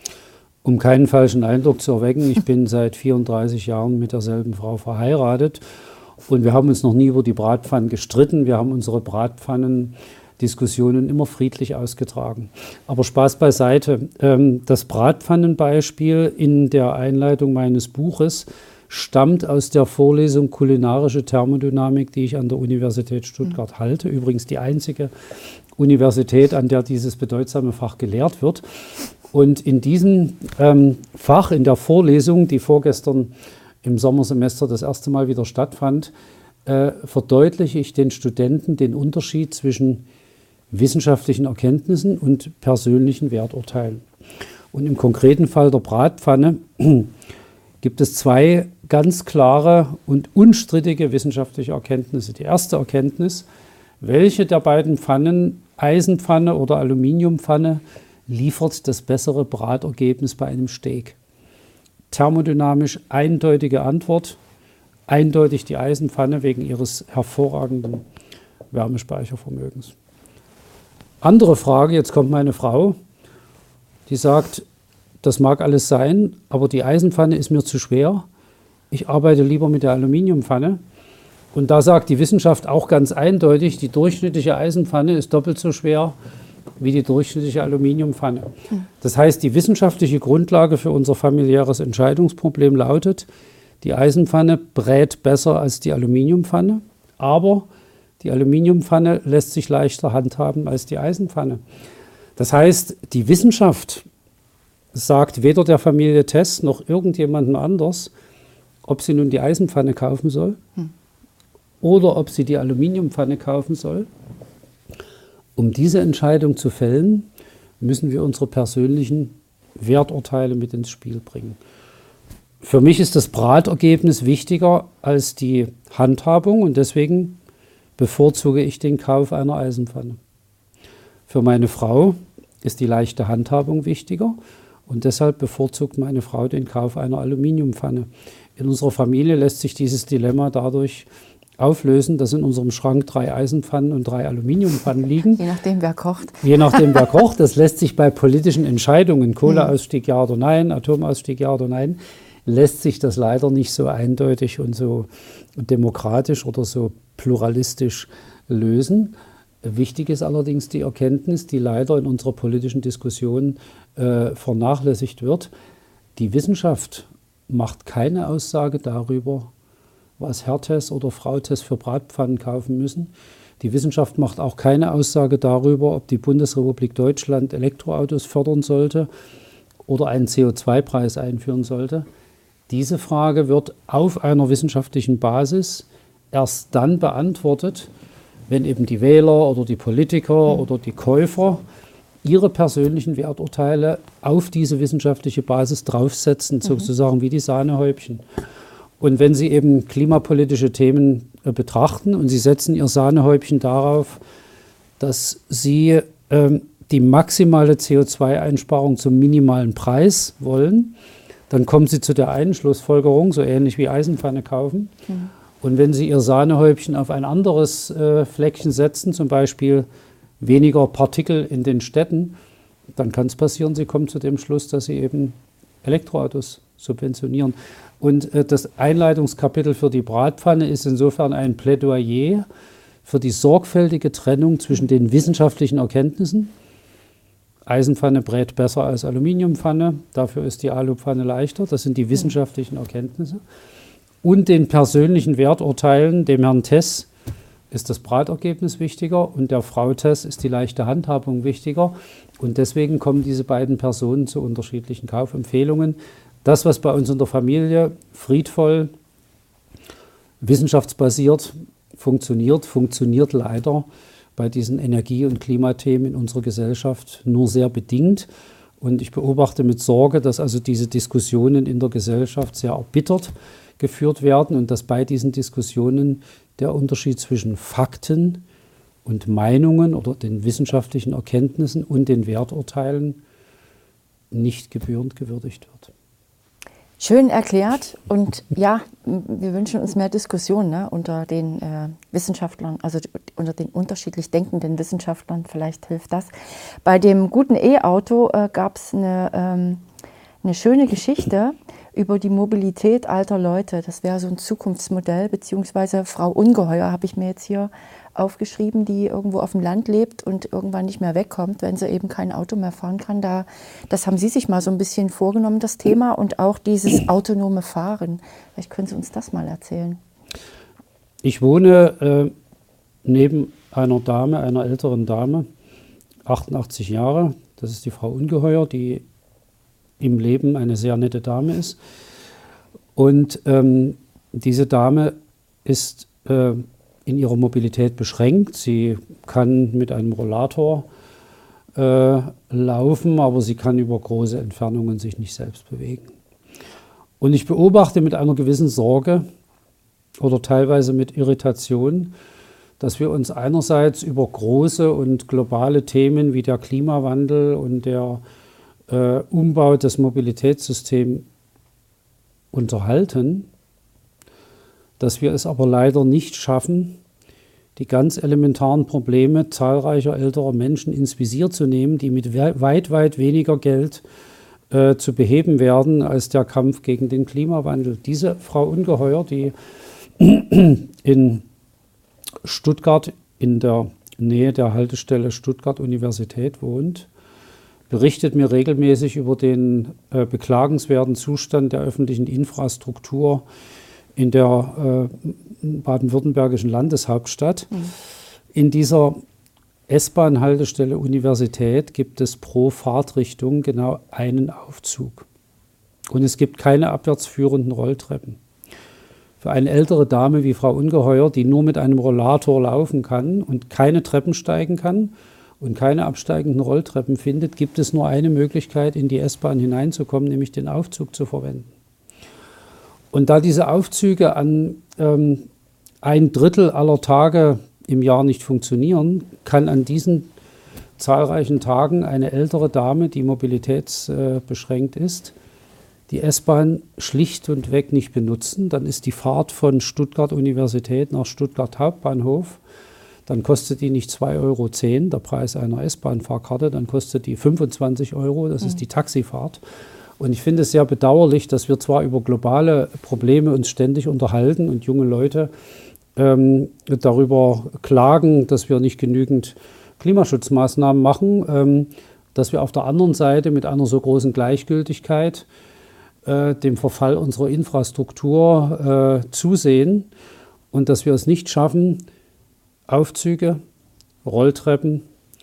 Um keinen falschen Eindruck zu erwecken, ich bin seit 34 Jahren mit derselben Frau verheiratet und wir haben uns noch nie über die Bratpfannen gestritten. Wir haben unsere Bratpfannendiskussionen immer friedlich ausgetragen. Aber Spaß beiseite. Das Bratpfannenbeispiel in der Einleitung meines Buches stammt aus der Vorlesung Kulinarische Thermodynamik, die ich an der Universität Stuttgart halte. Übrigens die einzige Universität, an der dieses bedeutsame Fach gelehrt wird. Und in diesem Fach, in der Vorlesung, die vorgestern im Sommersemester das erste Mal wieder stattfand, verdeutliche ich den Studenten den Unterschied zwischen wissenschaftlichen Erkenntnissen und persönlichen Werturteilen. Und im konkreten Fall der Bratpfanne gibt es zwei ganz klare und unstrittige wissenschaftliche Erkenntnisse. Die erste Erkenntnis, welche der beiden Pfannen, Eisenpfanne oder Aluminiumpfanne, liefert das bessere Bratergebnis bei einem Steak? Thermodynamisch eindeutige Antwort, eindeutig die Eisenpfanne wegen ihres hervorragenden Wärmespeichervermögens. Andere Frage, jetzt kommt meine Frau, die sagt, das mag alles sein, aber die Eisenpfanne ist mir zu schwer. Ich arbeite lieber mit der Aluminiumpfanne. Und da sagt die Wissenschaft auch ganz eindeutig, die durchschnittliche Eisenpfanne ist doppelt so schwer wie die durchschnittliche Aluminiumpfanne. Das heißt, die wissenschaftliche Grundlage für unser familiäres Entscheidungsproblem lautet, die Eisenpfanne brät besser als die Aluminiumpfanne, aber die Aluminiumpfanne lässt sich leichter handhaben als die Eisenpfanne. Das heißt, die Wissenschaft sagt weder der Familie Tess noch irgendjemandem anders, ob sie nun die Eisenpfanne kaufen soll oder ob sie die Aluminiumpfanne kaufen soll. Um diese Entscheidung zu fällen, müssen wir unsere persönlichen Werturteile mit ins Spiel bringen. Für mich ist das Bratergebnis wichtiger als die Handhabung und deswegen bevorzuge ich den Kauf einer Eisenpfanne. Für meine Frau ist die leichte Handhabung wichtiger und deshalb bevorzugt meine Frau den Kauf einer Aluminiumpfanne. In unserer Familie lässt sich dieses Dilemma dadurch auflösen, dass in unserem Schrank 3 Eisenpfannen und 3 Aluminiumpfannen liegen. Je nachdem, wer kocht. Je nachdem, wer kocht. Das lässt sich bei politischen Entscheidungen, Kohleausstieg ja oder nein, Atomausstieg ja oder nein, lässt sich das leider nicht so eindeutig und so demokratisch oder so pluralistisch lösen. Wichtig ist allerdings die Erkenntnis, die leider in unserer politischen Diskussion vernachlässigt wird. Die Wissenschaft macht keine Aussage darüber, was Herr Tess oder Frau Tess für Bratpfannen kaufen müssen. Die Wissenschaft macht auch keine Aussage darüber, ob die Bundesrepublik Deutschland Elektroautos fördern sollte oder einen CO2-Preis einführen sollte. Diese Frage wird auf einer wissenschaftlichen Basis erst dann beantwortet, wenn eben die Wähler oder die Politiker oder die Käufer ihre persönlichen Werturteile auf diese wissenschaftliche Basis draufsetzen, sozusagen wie die Sahnehäubchen. Und wenn Sie eben klimapolitische Themen betrachten und Sie setzen Ihr Sahnehäubchen darauf, dass Sie die maximale CO2-Einsparung zum minimalen Preis wollen, dann kommen Sie zu der einen Schlussfolgerung, so ähnlich wie Eisenpfanne kaufen. Und wenn Sie Ihr Sahnehäubchen auf ein anderes Fleckchen setzen, zum Beispiel weniger Partikel in den Städten, dann kann es passieren, Sie kommen zu dem Schluss, dass Sie eben Elektroautos subventionieren. Und das Einleitungskapitel für die Bratpfanne ist insofern ein Plädoyer für die sorgfältige Trennung zwischen den wissenschaftlichen Erkenntnissen. Eisenpfanne brät besser als Aluminiumpfanne, dafür ist die Alupfanne leichter, das sind die wissenschaftlichen Erkenntnisse. Und den persönlichen Werturteilen, dem Herrn Tess ist das Bratergebnis wichtiger und der Frau Tess ist die leichte Handhabung wichtiger. Und deswegen kommen diese beiden Personen zu unterschiedlichen Kaufempfehlungen. Das, was bei uns in der Familie friedvoll, wissenschaftsbasiert funktioniert leider bei diesen Energie- und Klimathemen in unserer Gesellschaft nur sehr bedingt. Und ich beobachte mit Sorge, dass also diese Diskussionen in der Gesellschaft sehr erbittert geführt werden und dass bei diesen Diskussionen der Unterschied zwischen Fakten und Meinungen oder den wissenschaftlichen Erkenntnissen und den Werturteilen nicht gebührend gewürdigt wird. Schön erklärt und ja, wir wünschen uns mehr Diskussion, ne, unter den Wissenschaftlern, also unter den unterschiedlich denkenden Wissenschaftlern, vielleicht hilft das. Bei dem guten E-Auto gab es eine schöne Geschichte über die Mobilität alter Leute. Das wäre so ein Zukunftsmodell, beziehungsweise Frau Ungeheuer habe ich mir jetzt hier aufgeschrieben, die irgendwo auf dem Land lebt und irgendwann nicht mehr wegkommt, wenn sie eben kein Auto mehr fahren kann. Das haben Sie sich mal so ein bisschen vorgenommen, das Thema, und auch dieses autonome Fahren. Vielleicht können Sie uns das mal erzählen. Ich wohne neben einer Dame, einer älteren Dame, 88 Jahre. Das ist die Frau Ungeheuer, die im Leben eine sehr nette Dame ist. Und diese Dame ist in ihrer Mobilität beschränkt. Sie kann mit einem Rollator laufen, aber sie kann über große Entfernungen sich nicht selbst bewegen. Und ich beobachte mit einer gewissen Sorge oder teilweise mit Irritation, dass wir uns einerseits über große und globale Themen wie der Klimawandel und der Umbau des Mobilitätssystems unterhalten, dass wir es aber leider nicht schaffen, die ganz elementaren Probleme zahlreicher älterer Menschen ins Visier zu nehmen, die mit weit, weit weniger Geld zu beheben werden als der Kampf gegen den Klimawandel. Diese Frau Ungeheuer, die in Stuttgart in der Nähe der Haltestelle Stuttgart Universität wohnt, berichtet mir regelmäßig über den beklagenswerten Zustand der öffentlichen Infrastruktur in der baden-württembergischen Landeshauptstadt. In dieser S-Bahn-Haltestelle Universität gibt es pro Fahrtrichtung genau einen Aufzug. Und es gibt keine abwärts führenden Rolltreppen. Für eine ältere Dame wie Frau Ungeheuer, die nur mit einem Rollator laufen kann und keine Treppen steigen kann und keine absteigenden Rolltreppen findet, gibt es nur eine Möglichkeit, in die S-Bahn hineinzukommen, nämlich den Aufzug zu verwenden. Und da diese Aufzüge an 1/3 aller Tage im Jahr nicht funktionieren, kann an diesen zahlreichen Tagen eine ältere Dame, die mobilitätsbeschränkt ist, die S-Bahn schlicht und weg nicht benutzen. Dann ist die Fahrt von Stuttgart Universität nach Stuttgart Hauptbahnhof, dann kostet die nicht 2,10 €, der Preis einer S-Bahn-Fahrkarte, dann kostet die 25 €, das ist die Taxifahrt. Und ich finde es sehr bedauerlich, dass wir zwar über globale Probleme uns ständig unterhalten und junge Leute darüber klagen, dass wir nicht genügend Klimaschutzmaßnahmen machen, dass wir auf der anderen Seite mit einer so großen Gleichgültigkeit dem Verfall unserer Infrastruktur zusehen und dass wir es nicht schaffen, Aufzüge, Rolltreppen,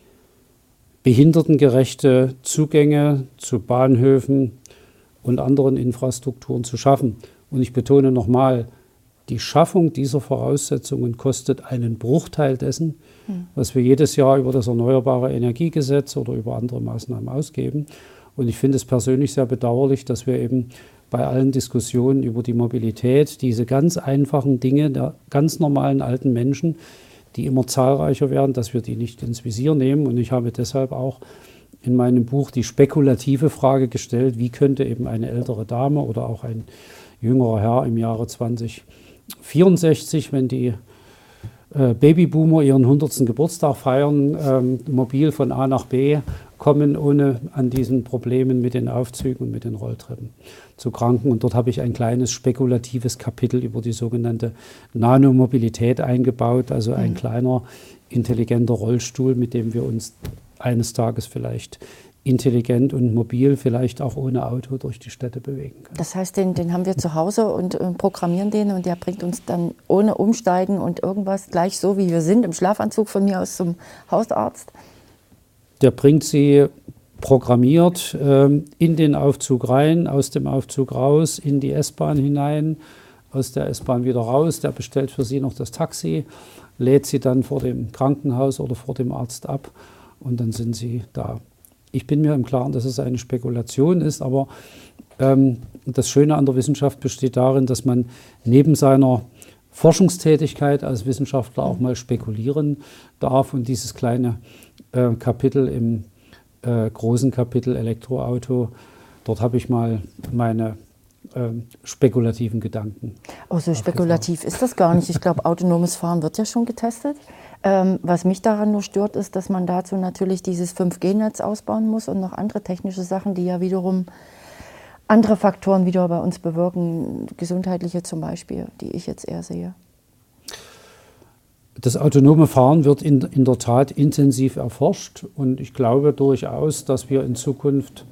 behindertengerechte Zugänge zu Bahnhöfen und anderen Infrastrukturen zu schaffen. Und ich betone nochmal, die Schaffung dieser Voraussetzungen kostet einen Bruchteil dessen, was wir jedes Jahr über das Erneuerbare Energiegesetz oder über andere Maßnahmen ausgeben. Und ich finde es persönlich sehr bedauerlich, dass wir eben bei allen Diskussionen über die Mobilität diese ganz einfachen Dinge der ganz normalen alten Menschen, die immer zahlreicher werden, dass wir die nicht ins Visier nehmen. Und ich habe deshalb auch in meinem Buch die spekulative Frage gestellt, wie könnte eben eine ältere Dame oder auch ein jüngerer Herr im Jahre 2064, wenn die Babyboomer ihren 100. Geburtstag feiern, mobil von A nach B kommen, ohne an diesen Problemen mit den Aufzügen und mit den Rolltreppen zu kranken. Und dort habe ich ein kleines spekulatives Kapitel über die sogenannte Nanomobilität eingebaut, also ein kleiner, intelligenter Rollstuhl, mit dem wir uns eines Tages vielleicht intelligent und mobil, vielleicht auch ohne Auto durch die Städte bewegen können. Das heißt, den haben wir zu Hause und programmieren den und der bringt uns dann ohne Umsteigen und irgendwas gleich so, wie wir sind, im Schlafanzug von mir aus zum Hausarzt? Der bringt Sie programmiert in den Aufzug rein, aus dem Aufzug raus, in die S-Bahn hinein, aus der S-Bahn wieder raus. Der bestellt für Sie noch das Taxi, lädt Sie dann vor dem Krankenhaus oder vor dem Arzt ab und dann sind Sie da. Ich bin mir im Klaren, dass es eine Spekulation ist, aber das Schöne an der Wissenschaft besteht darin, dass man neben seiner Forschungstätigkeit als Wissenschaftler auch mal spekulieren darf. Und dieses kleine Kapitel im großen Kapitel Elektroauto, dort habe ich mal meine spekulativen Gedanken. Oh, so spekulativ ist das gar nicht. Ich glaube, autonomes Fahren wird ja schon getestet. Was mich daran nur stört, ist, dass man dazu natürlich dieses 5G-Netz ausbauen muss und noch andere technische Sachen, die ja wiederum andere Faktoren wieder bei uns bewirken, gesundheitliche zum Beispiel, die ich jetzt eher sehe. Das autonome Fahren wird in der Tat intensiv erforscht und ich glaube durchaus, dass wir in Zukunft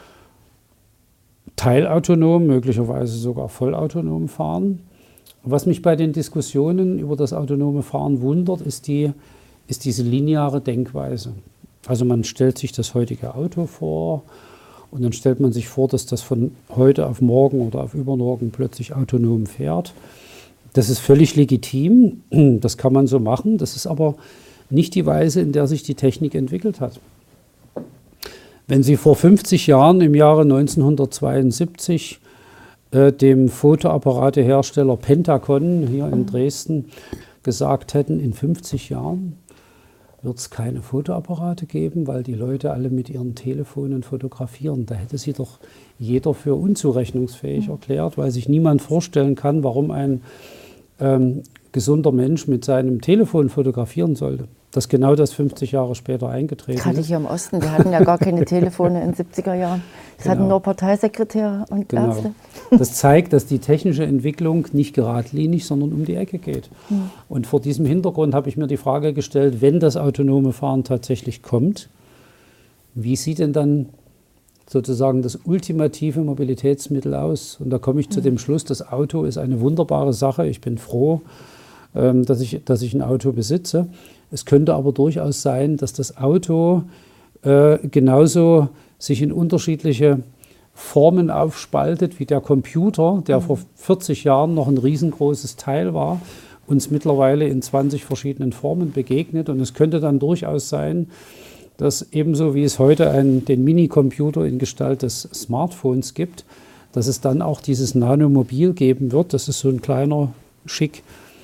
teilautonom, möglicherweise sogar vollautonom fahren. Was mich bei den Diskussionen über das autonome Fahren wundert, ist diese lineare Denkweise. Also man stellt sich das heutige Auto vor und dann stellt man sich vor, dass das von heute auf morgen oder auf übermorgen plötzlich autonom fährt. Das ist völlig legitim, das kann man so machen, das ist aber nicht die Weise, in der sich die Technik entwickelt hat. Wenn Sie vor 50 Jahren, im Jahre 1972, dem Fotoapparatehersteller Pentacon hier in Dresden gesagt hätten, in 50 Jahren wird es keine Fotoapparate geben, weil die Leute alle mit ihren Telefonen fotografieren. Da hätte sie doch jeder für unzurechnungsfähig erklärt, weil sich niemand vorstellen kann, warum ein gesunder Mensch mit seinem Telefon fotografieren sollte. Dass genau das 50 Jahre später eingetreten ist. Gerade hier im Osten, wir hatten ja gar keine Telefone in den 70er Jahren. Es hatten nur Parteisekretäre und Ärzte. Das zeigt, dass die technische Entwicklung nicht geradlinig, sondern um die Ecke geht. Und vor diesem Hintergrund habe ich mir die Frage gestellt, wenn das autonome Fahren tatsächlich kommt, wie sieht denn dann sozusagen das ultimative Mobilitätsmittel aus? Und da komme ich zu dem Schluss, das Auto ist eine wunderbare Sache. Ich bin froh, dass ich ein Auto besitze. Es könnte aber durchaus sein, dass das Auto genauso sich in unterschiedliche Formen aufspaltet wie der Computer, der vor 40 Jahren noch ein riesengroßes Teil war, uns mittlerweile in 20 verschiedenen Formen begegnet. Und es könnte dann durchaus sein, dass ebenso wie es heute den Minicomputer in Gestalt des Smartphones gibt, dass es dann auch dieses Nanomobil geben wird. Das ist so ein kleiner, schick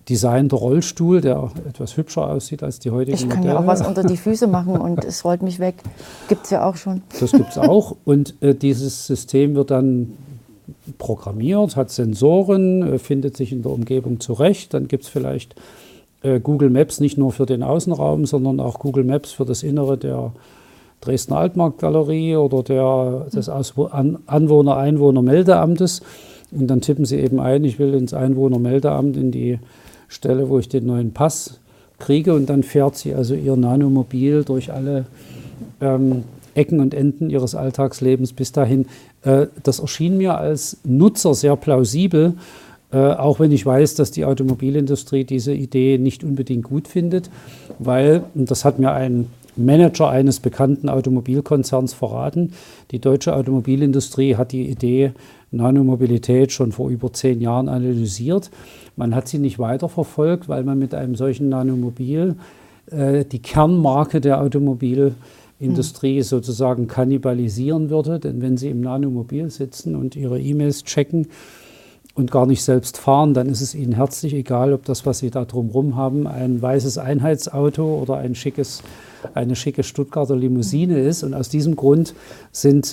designter Rollstuhl, der etwas hübscher aussieht als die heutigen Modelle. Ich kann ja auch was unter die Füße machen und es rollt mich weg. Gibt es ja auch schon. Das gibt es auch. Und dieses System wird dann programmiert, hat Sensoren, findet sich in der Umgebung zurecht. Dann gibt es vielleicht Google Maps nicht nur für den Außenraum, sondern auch Google Maps für das Innere der Dresdner Altmarktgalerie oder des Einwohnermeldeamtes. Und dann tippen Sie eben ein, ich will ins Einwohnermeldeamt in die Stelle, wo ich den neuen Pass kriege. Und dann fährt sie also ihr Nanomobil durch alle Ecken und Enden ihres Alltagslebens bis dahin. Das erschien mir als Nutzer sehr plausibel, auch wenn ich weiß, dass die Automobilindustrie diese Idee nicht unbedingt gut findet, weil, und das hat mir ein Manager eines bekannten Automobilkonzerns verraten, die deutsche Automobilindustrie hat die Idee Nanomobilität schon vor über 10 Jahren analysiert. Man hat sie nicht weiterverfolgt, weil man mit einem solchen Nanomobil die Kernmarke der Automobilindustrie sozusagen kannibalisieren würde. Denn wenn Sie im Nanomobil sitzen und Ihre E-Mails checken und gar nicht selbst fahren, dann ist es Ihnen herzlich egal, ob das, was Sie da drumherum haben, ein weißes Einheitsauto oder eine schicke Stuttgarter Limousine ist. Und aus diesem Grund sind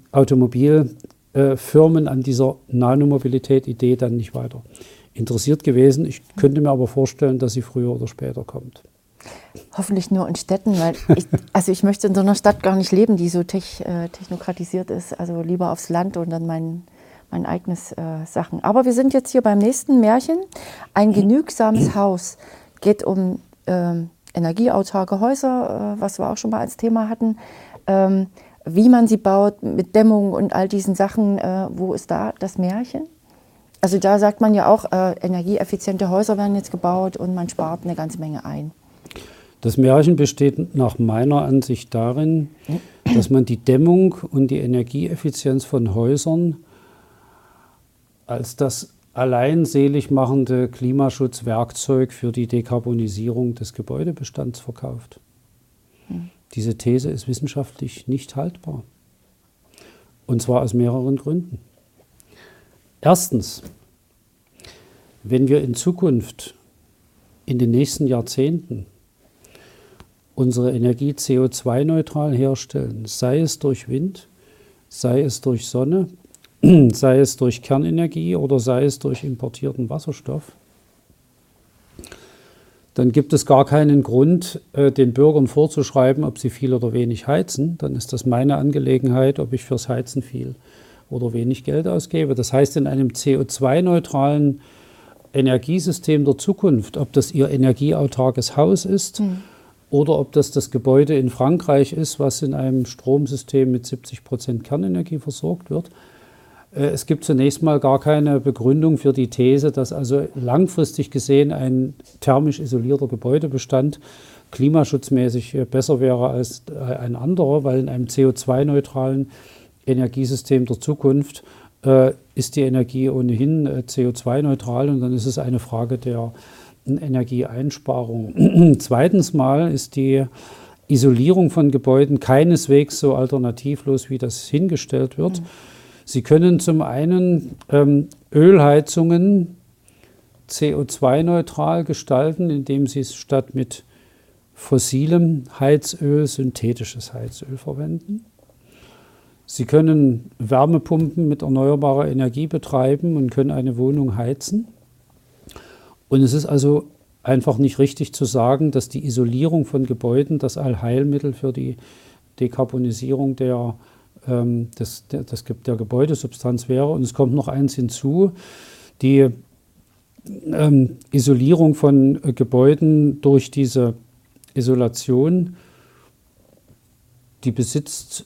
Automobilfirmen an dieser Nanomobilität-Idee dann nicht weiter interessiert gewesen. Ich könnte mir aber vorstellen, dass sie früher oder später kommt. Hoffentlich nur in Städten, weil ich möchte in so einer Stadt gar nicht leben, die so technokratisiert ist. Also lieber aufs Land und dann mein eigenes Sachen. Aber wir sind jetzt hier beim nächsten Märchen. Ein genügsames Haus. Geht um energieautarke Häuser, was wir auch schon mal als Thema hatten. Wie man sie baut, mit Dämmung und all diesen Sachen. Wo ist da das Märchen? Also da sagt man ja auch, energieeffiziente Häuser werden jetzt gebaut und man spart eine ganze Menge ein. Das Märchen besteht nach meiner Ansicht darin, dass man die Dämmung und die Energieeffizienz von Häusern als das allein selig machende Klimaschutzwerkzeug für die Dekarbonisierung des Gebäudebestands verkauft. Diese These ist wissenschaftlich nicht haltbar. Und zwar aus mehreren Gründen. Erstens, wenn wir in Zukunft, in den nächsten Jahrzehnten, unsere Energie CO2-neutral herstellen, sei es durch Wind, sei es durch Sonne, sei es durch Kernenergie oder sei es durch importierten Wasserstoff, dann gibt es gar keinen Grund, den Bürgern vorzuschreiben, ob sie viel oder wenig heizen. Dann ist das meine Angelegenheit, ob ich fürs Heizen viel oder wenig Geld ausgebe. Das heißt, in einem CO2-neutralen Energiesystem der Zukunft, ob das Ihr energieautarkes Haus ist oder ob das das Gebäude in Frankreich ist, was in einem Stromsystem mit 70% Kernenergie versorgt wird, es gibt zunächst mal gar keine Begründung für die These, dass also langfristig gesehen ein thermisch isolierter Gebäudebestand klimaschutzmäßig besser wäre als ein anderer, weil in einem CO2-neutralen Energiesystem der Zukunft ist die Energie ohnehin CO2-neutral und dann ist es eine Frage der Energieeinsparung. Zweitens mal ist die Isolierung von Gebäuden keineswegs so alternativlos, wie das hingestellt wird. Sie können zum einen Ölheizungen CO2-neutral gestalten, indem Sie es statt mit fossilem Heizöl synthetisches Heizöl verwenden. Sie können Wärmepumpen mit erneuerbarer Energie betreiben und können eine Wohnung heizen. Und es ist also einfach nicht richtig zu sagen, dass die Isolierung von Gebäuden das Allheilmittel für die Dekarbonisierung der Gebäudesubstanz wäre. Und es kommt noch eins hinzu, die Isolierung von Gebäuden durch diese Isolation, die besitzt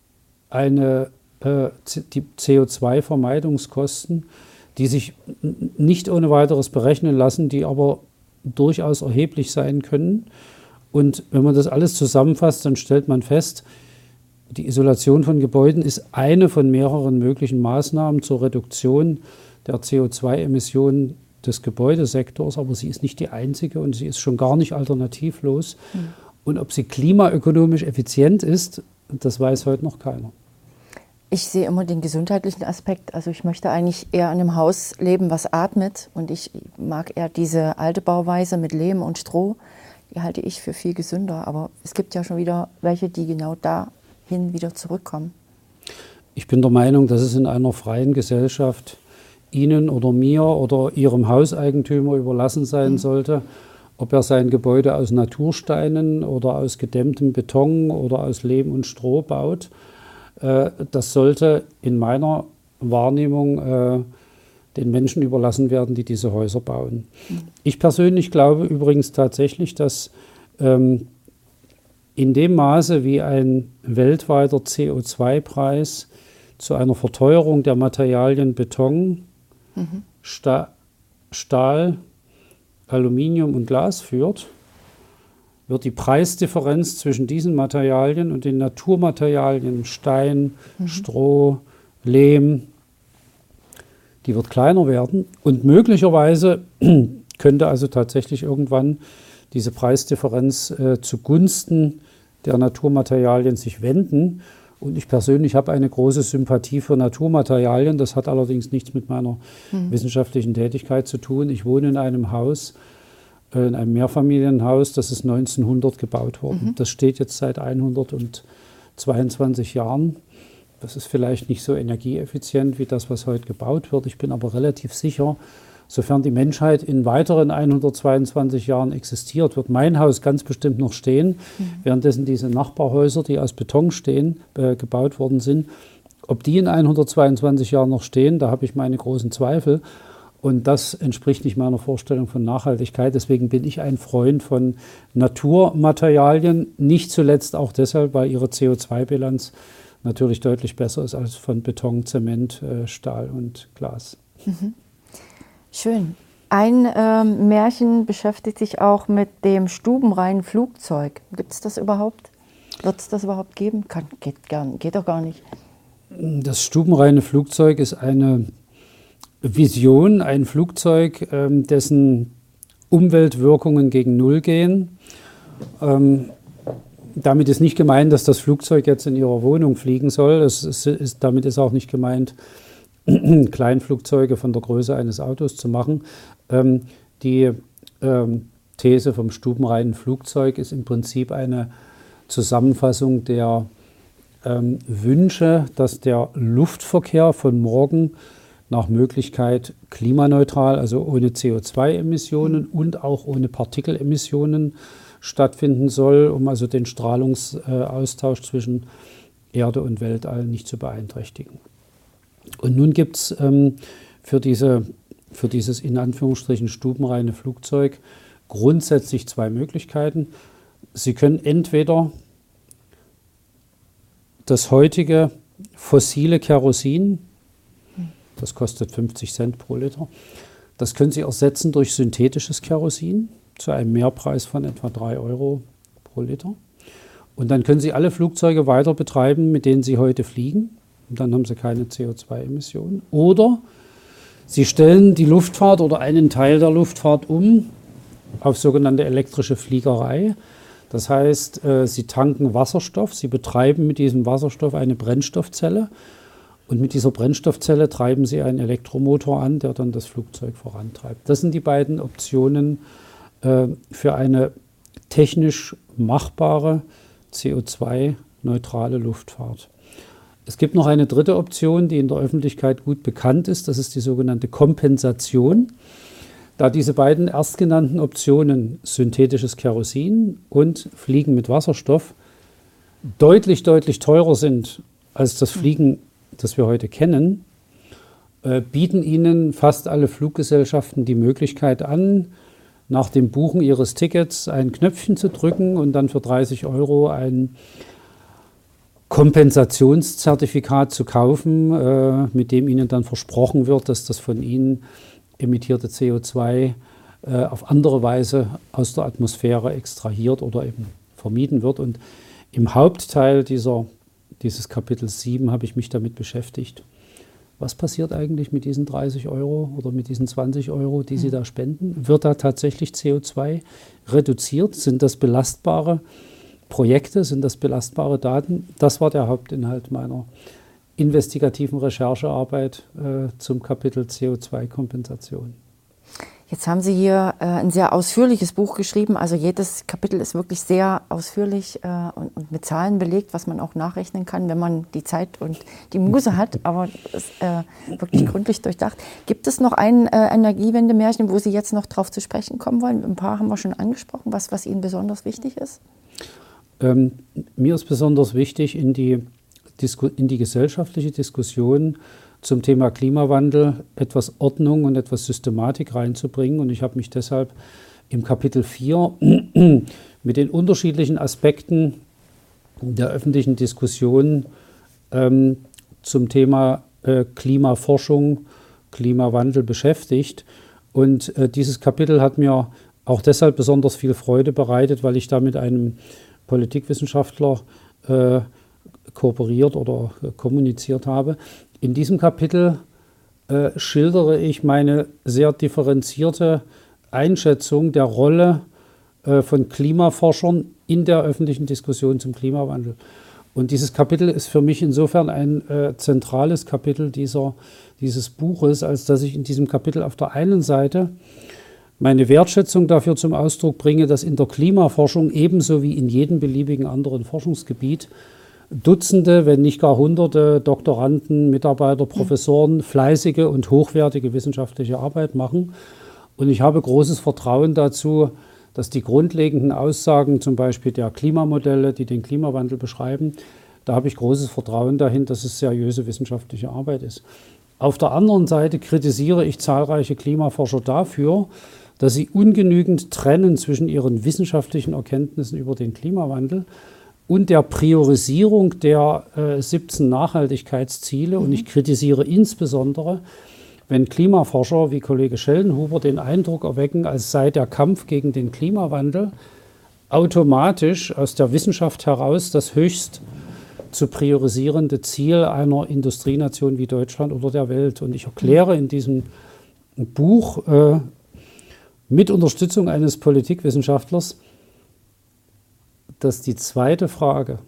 die CO2-Vermeidungskosten, die sich nicht ohne weiteres berechnen lassen, die aber durchaus erheblich sein können. Und wenn man das alles zusammenfasst, dann stellt man fest, die Isolation von Gebäuden ist eine von mehreren möglichen Maßnahmen zur Reduktion der CO2-Emissionen des Gebäudesektors, aber sie ist nicht die einzige und sie ist schon gar nicht alternativlos. Und ob sie klimaökonomisch effizient ist, das weiß heute noch keiner. Ich sehe immer den gesundheitlichen Aspekt. Also ich möchte eigentlich eher in einem Haus leben, was atmet. Und ich mag eher diese alte Bauweise mit Lehm und Stroh. Die halte ich für viel gesünder. Aber es gibt ja schon wieder welche, die genau dahin wieder zurückkommen. Ich bin der Meinung, dass es in einer freien Gesellschaft Ihnen oder mir oder Ihrem Hauseigentümer überlassen sein sollte, ob er sein Gebäude aus Natursteinen oder aus gedämmtem Beton oder aus Lehm und Stroh baut. Das sollte in meiner Wahrnehmung den Menschen überlassen werden, die diese Häuser bauen. Ich persönlich glaube übrigens tatsächlich, dass in dem Maße, wie ein weltweiter CO2-Preis zu einer Verteuerung der Materialien Beton, Stahl, Aluminium und Glas führt, wird die Preisdifferenz zwischen diesen Materialien und den Naturmaterialien Stein, Stroh, Lehm, die wird kleiner werden. Und möglicherweise könnte also tatsächlich irgendwann diese Preisdifferenz zugunsten der Naturmaterialien sich wenden. Und ich persönlich habe eine große Sympathie für Naturmaterialien. Das hat allerdings nichts mit meiner wissenschaftlichen Tätigkeit zu tun. Ich wohne in einem Haus, in einem Mehrfamilienhaus, das ist 1900 gebaut worden. Das steht jetzt seit 122 Jahren. Das ist vielleicht nicht so energieeffizient wie das, was heute gebaut wird. Ich bin aber relativ sicher, sofern die Menschheit in weiteren 122 Jahren existiert, wird mein Haus ganz bestimmt noch stehen, währenddessen diese Nachbarhäuser, die aus Beton stehen, gebaut worden sind, ob die in 122 Jahren noch stehen, da habe ich meine großen Zweifel. Und das entspricht nicht meiner Vorstellung von Nachhaltigkeit. Deswegen bin ich ein Freund von Naturmaterialien, nicht zuletzt auch deshalb, weil ihre CO2-Bilanz natürlich deutlich besser ist als von Beton, Zement, Stahl und Glas. Schön. Ein Märchen beschäftigt sich auch mit dem stubenreinen Flugzeug. Gibt es das überhaupt? Wird es das überhaupt geben? Geht doch gar nicht. Das stubenreine Flugzeug ist eine Vision, ein Flugzeug, dessen Umweltwirkungen gegen Null gehen. Damit ist nicht gemeint, dass das Flugzeug jetzt in Ihrer Wohnung fliegen soll. Damit ist auch nicht gemeint, Kleinflugzeuge von der Größe eines Autos zu machen. Die These vom stubenreinen Flugzeug ist im Prinzip eine Zusammenfassung der Wünsche, dass der Luftverkehr von morgen nach Möglichkeit klimaneutral, also ohne CO2-Emissionen und auch ohne Partikelemissionen stattfinden soll, um also den Strahlungsaustausch zwischen Erde und Weltall nicht zu beeinträchtigen. Und nun gibt es für dieses in Anführungsstrichen stubenreine Flugzeug grundsätzlich zwei Möglichkeiten. Sie können entweder das heutige fossile Kerosin, das kostet 50 Cent pro Liter, das können Sie ersetzen durch synthetisches Kerosin zu einem Mehrpreis von etwa 3 Euro pro Liter. Und dann können Sie alle Flugzeuge weiter betreiben, mit denen Sie heute fliegen. Und dann haben Sie keine CO2-Emissionen. Oder Sie stellen die Luftfahrt oder einen Teil der Luftfahrt um auf sogenannte elektrische Fliegerei. Das heißt, Sie tanken Wasserstoff, Sie betreiben mit diesem Wasserstoff eine Brennstoffzelle und mit dieser Brennstoffzelle treiben Sie einen Elektromotor an, der dann das Flugzeug vorantreibt. Das sind die beiden Optionen für eine technisch machbare CO2-neutrale Luftfahrt. Es gibt noch eine dritte Option, die in der Öffentlichkeit gut bekannt ist. Das ist die sogenannte Kompensation. Da diese beiden erstgenannten Optionen, synthetisches Kerosin und Fliegen mit Wasserstoff, deutlich, deutlich teurer sind als das Fliegen, das wir heute kennen, bieten Ihnen fast alle Fluggesellschaften die Möglichkeit an, nach dem Buchen Ihres Tickets ein Knöpfchen zu drücken und dann für 30 Euro ein Kompensationszertifikat zu kaufen, mit dem Ihnen dann versprochen wird, dass das von Ihnen emittierte CO2 auf andere Weise aus der Atmosphäre extrahiert oder eben vermieden wird. Und im Hauptteil dieses Kapitels 7 habe ich mich damit beschäftigt. Was passiert eigentlich mit diesen 30 Euro oder mit diesen 20 Euro, die Sie da spenden? Wird da tatsächlich CO2 reduziert? Sind das belastbare Projekte? Sind das belastbare Daten? Das war der Hauptinhalt meiner investigativen Recherchearbeit zum Kapitel CO2-Kompensation. Jetzt haben Sie hier ein sehr ausführliches Buch geschrieben. Also jedes Kapitel ist wirklich sehr ausführlich und mit Zahlen belegt, was man auch nachrechnen kann, wenn man die Zeit und die Muße hat. Aber es ist wirklich gründlich durchdacht. Gibt es noch ein Energiewende-Märchen, wo Sie jetzt noch drauf zu sprechen kommen wollen? Ein paar haben wir schon angesprochen, was Ihnen besonders wichtig ist. Mir ist besonders wichtig, in die gesellschaftliche Diskussion zum Thema Klimawandel etwas Ordnung und etwas Systematik reinzubringen. Und ich habe mich deshalb im Kapitel 4 mit den unterschiedlichen Aspekten der öffentlichen Diskussion zum Thema Klimaforschung, Klimawandel beschäftigt. Und dieses Kapitel hat mir auch deshalb besonders viel Freude bereitet, weil ich da mit einem Politikwissenschaftler kooperiert oder kommuniziert habe. In diesem Kapitel schildere ich meine sehr differenzierte Einschätzung der Rolle von Klimaforschern in der öffentlichen Diskussion zum Klimawandel. Und dieses Kapitel ist für mich insofern ein zentrales Kapitel dieses Buches, als dass ich in diesem Kapitel auf der einen Seite meine Wertschätzung dafür zum Ausdruck bringe, dass in der Klimaforschung ebenso wie in jedem beliebigen anderen Forschungsgebiet Dutzende, wenn nicht gar Hunderte Doktoranden, Mitarbeiter, Professoren fleißige und hochwertige wissenschaftliche Arbeit machen. Und ich habe großes Vertrauen dazu, dass die grundlegenden Aussagen zum Beispiel der Klimamodelle, die den Klimawandel beschreiben, da habe ich großes Vertrauen dahin, dass es seriöse wissenschaftliche Arbeit ist. Auf der anderen Seite kritisiere ich zahlreiche Klimaforscher dafür, dass sie ungenügend trennen zwischen ihren wissenschaftlichen Erkenntnissen über den Klimawandel und der Priorisierung der 17 Nachhaltigkeitsziele. Und ich kritisiere insbesondere, wenn Klimaforscher wie Kollege Schellenhuber den Eindruck erwecken, als sei der Kampf gegen den Klimawandel automatisch aus der Wissenschaft heraus das höchst zu priorisierende Ziel einer Industrienation wie Deutschland oder der Welt. Und ich erkläre in diesem Buch mit Unterstützung eines Politikwissenschaftlers, dass die zweite Frage,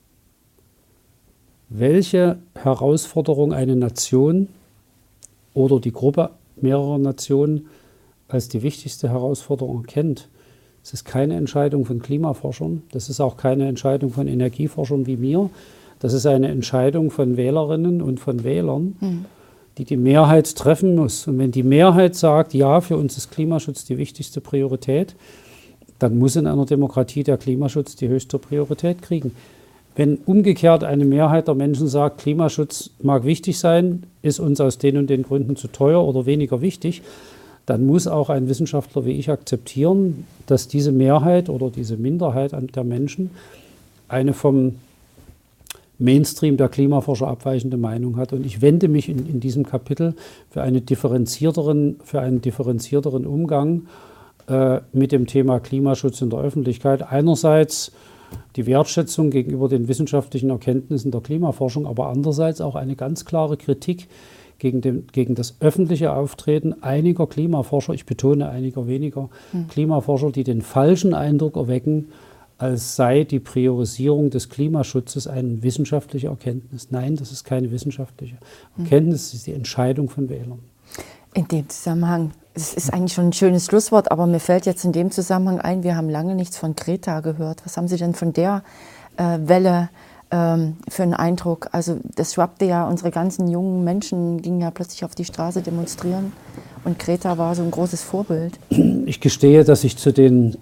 welche Herausforderung eine Nation oder die Gruppe mehrerer Nationen als die wichtigste Herausforderung erkennt, es ist keine Entscheidung von Klimaforschern, das ist auch keine Entscheidung von Energieforschern wie mir, das ist eine Entscheidung von Wählerinnen und von Wählern, die Mehrheit treffen muss. Und wenn die Mehrheit sagt, ja, für uns ist Klimaschutz die wichtigste Priorität, dann muss in einer Demokratie der Klimaschutz die höchste Priorität kriegen. Wenn umgekehrt eine Mehrheit der Menschen sagt, Klimaschutz mag wichtig sein, ist uns aus den und den Gründen zu teuer oder weniger wichtig, dann muss auch ein Wissenschaftler wie ich akzeptieren, dass diese Mehrheit oder diese Minderheit der Menschen eine vom Mainstream der Klimaforscher abweichende Meinung hat. Und ich wende mich in diesem Kapitel für einen differenzierteren Umgang mit dem Thema Klimaschutz in der Öffentlichkeit. Einerseits die Wertschätzung gegenüber den wissenschaftlichen Erkenntnissen der Klimaforschung, aber andererseits auch eine ganz klare Kritik gegen das öffentliche Auftreten einiger Klimaforscher, ich betone einiger weniger Klimaforscher, die den falschen Eindruck erwecken, als sei die Priorisierung des Klimaschutzes eine wissenschaftliche Erkenntnis. Nein, das ist keine wissenschaftliche Erkenntnis, das ist die Entscheidung von Wählern. In dem Zusammenhang, es ist eigentlich schon ein schönes Schlusswort, aber mir fällt jetzt in dem Zusammenhang ein, wir haben lange nichts von Greta gehört. Was haben Sie denn von der Welle für einen Eindruck? Also das schwappte ja, unsere ganzen jungen Menschen gingen ja plötzlich auf die Straße demonstrieren und Greta war so ein großes Vorbild. Ich gestehe, dass ich zu den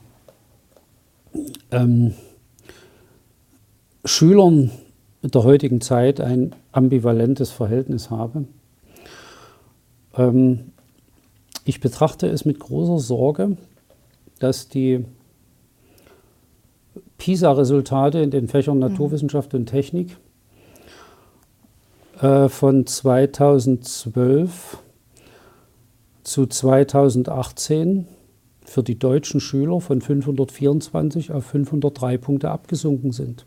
Schülern der heutigen Zeit ein ambivalentes Verhältnis habe. Ich betrachte es mit großer Sorge, dass die PISA-Resultate in den Fächern Naturwissenschaft und Technik von 2012 zu 2018 für die deutschen Schüler von 524 auf 503 Punkte abgesunken sind.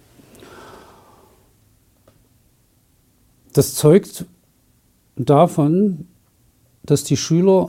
Das zeugt davon, dass die Schüler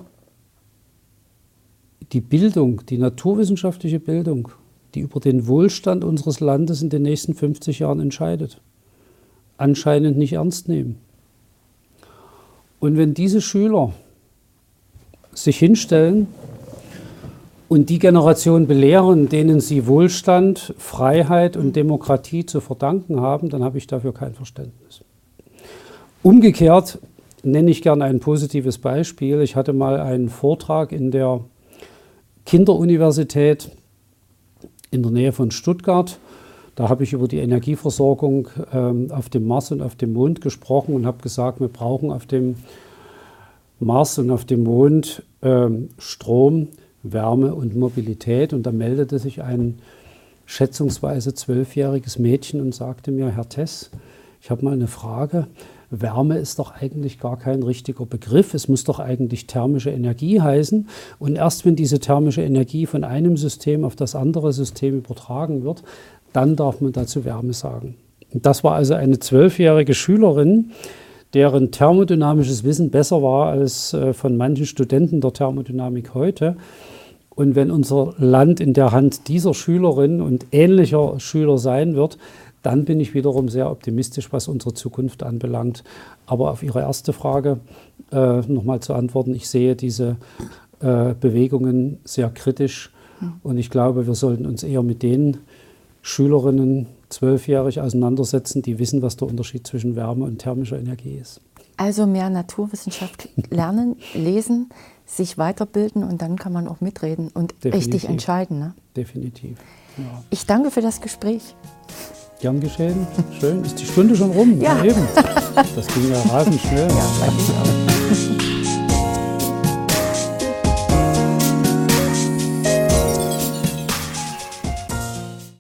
die Bildung, die naturwissenschaftliche Bildung, die über den Wohlstand unseres Landes in den nächsten 50 Jahren entscheidet, anscheinend nicht ernst nehmen. Und wenn diese Schüler sich hinstellen und die Generation belehren, denen sie Wohlstand, Freiheit und Demokratie zu verdanken haben, dann habe ich dafür kein Verständnis. Umgekehrt nenne ich gerne ein positives Beispiel. Ich hatte mal einen Vortrag in der Kinderuniversität in der Nähe von Stuttgart. Da habe ich über die Energieversorgung auf dem Mars und auf dem Mond gesprochen und habe gesagt, wir brauchen auf dem Mars und auf dem Mond Strom, Wärme und Mobilität. Und da meldete sich ein schätzungsweise 12-jähriges Mädchen und sagte mir, Herr Tess, ich habe mal eine Frage. Wärme ist doch eigentlich gar kein richtiger Begriff. Es muss doch eigentlich thermische Energie heißen. Und erst wenn diese thermische Energie von einem System auf das andere System übertragen wird, dann darf man dazu Wärme sagen. Und das war also eine 12-jährige Schülerin, deren thermodynamisches Wissen besser war als von manchen Studenten der Thermodynamik heute. Und wenn unser Land in der Hand dieser Schülerin und ähnlicher Schüler sein wird, dann bin ich wiederum sehr optimistisch, was unsere Zukunft anbelangt. Aber auf Ihre erste Frage nochmal zu antworten, ich sehe diese Bewegungen sehr kritisch. Und ich glaube, wir sollten uns eher mit den Schülerinnen 12-jährig auseinandersetzen, die wissen, was der Unterschied zwischen Wärme und thermischer Energie ist. Also mehr Naturwissenschaft lernen, lesen, sich weiterbilden und dann kann man auch mitreden und richtig entscheiden. Ne? Definitiv. Ja. Ich danke für das Gespräch. Gern geschehen. Schön. Ist die Stunde schon rum? Ja. Eben. Das ging ja rasend schnell. Ja, bei mir auch.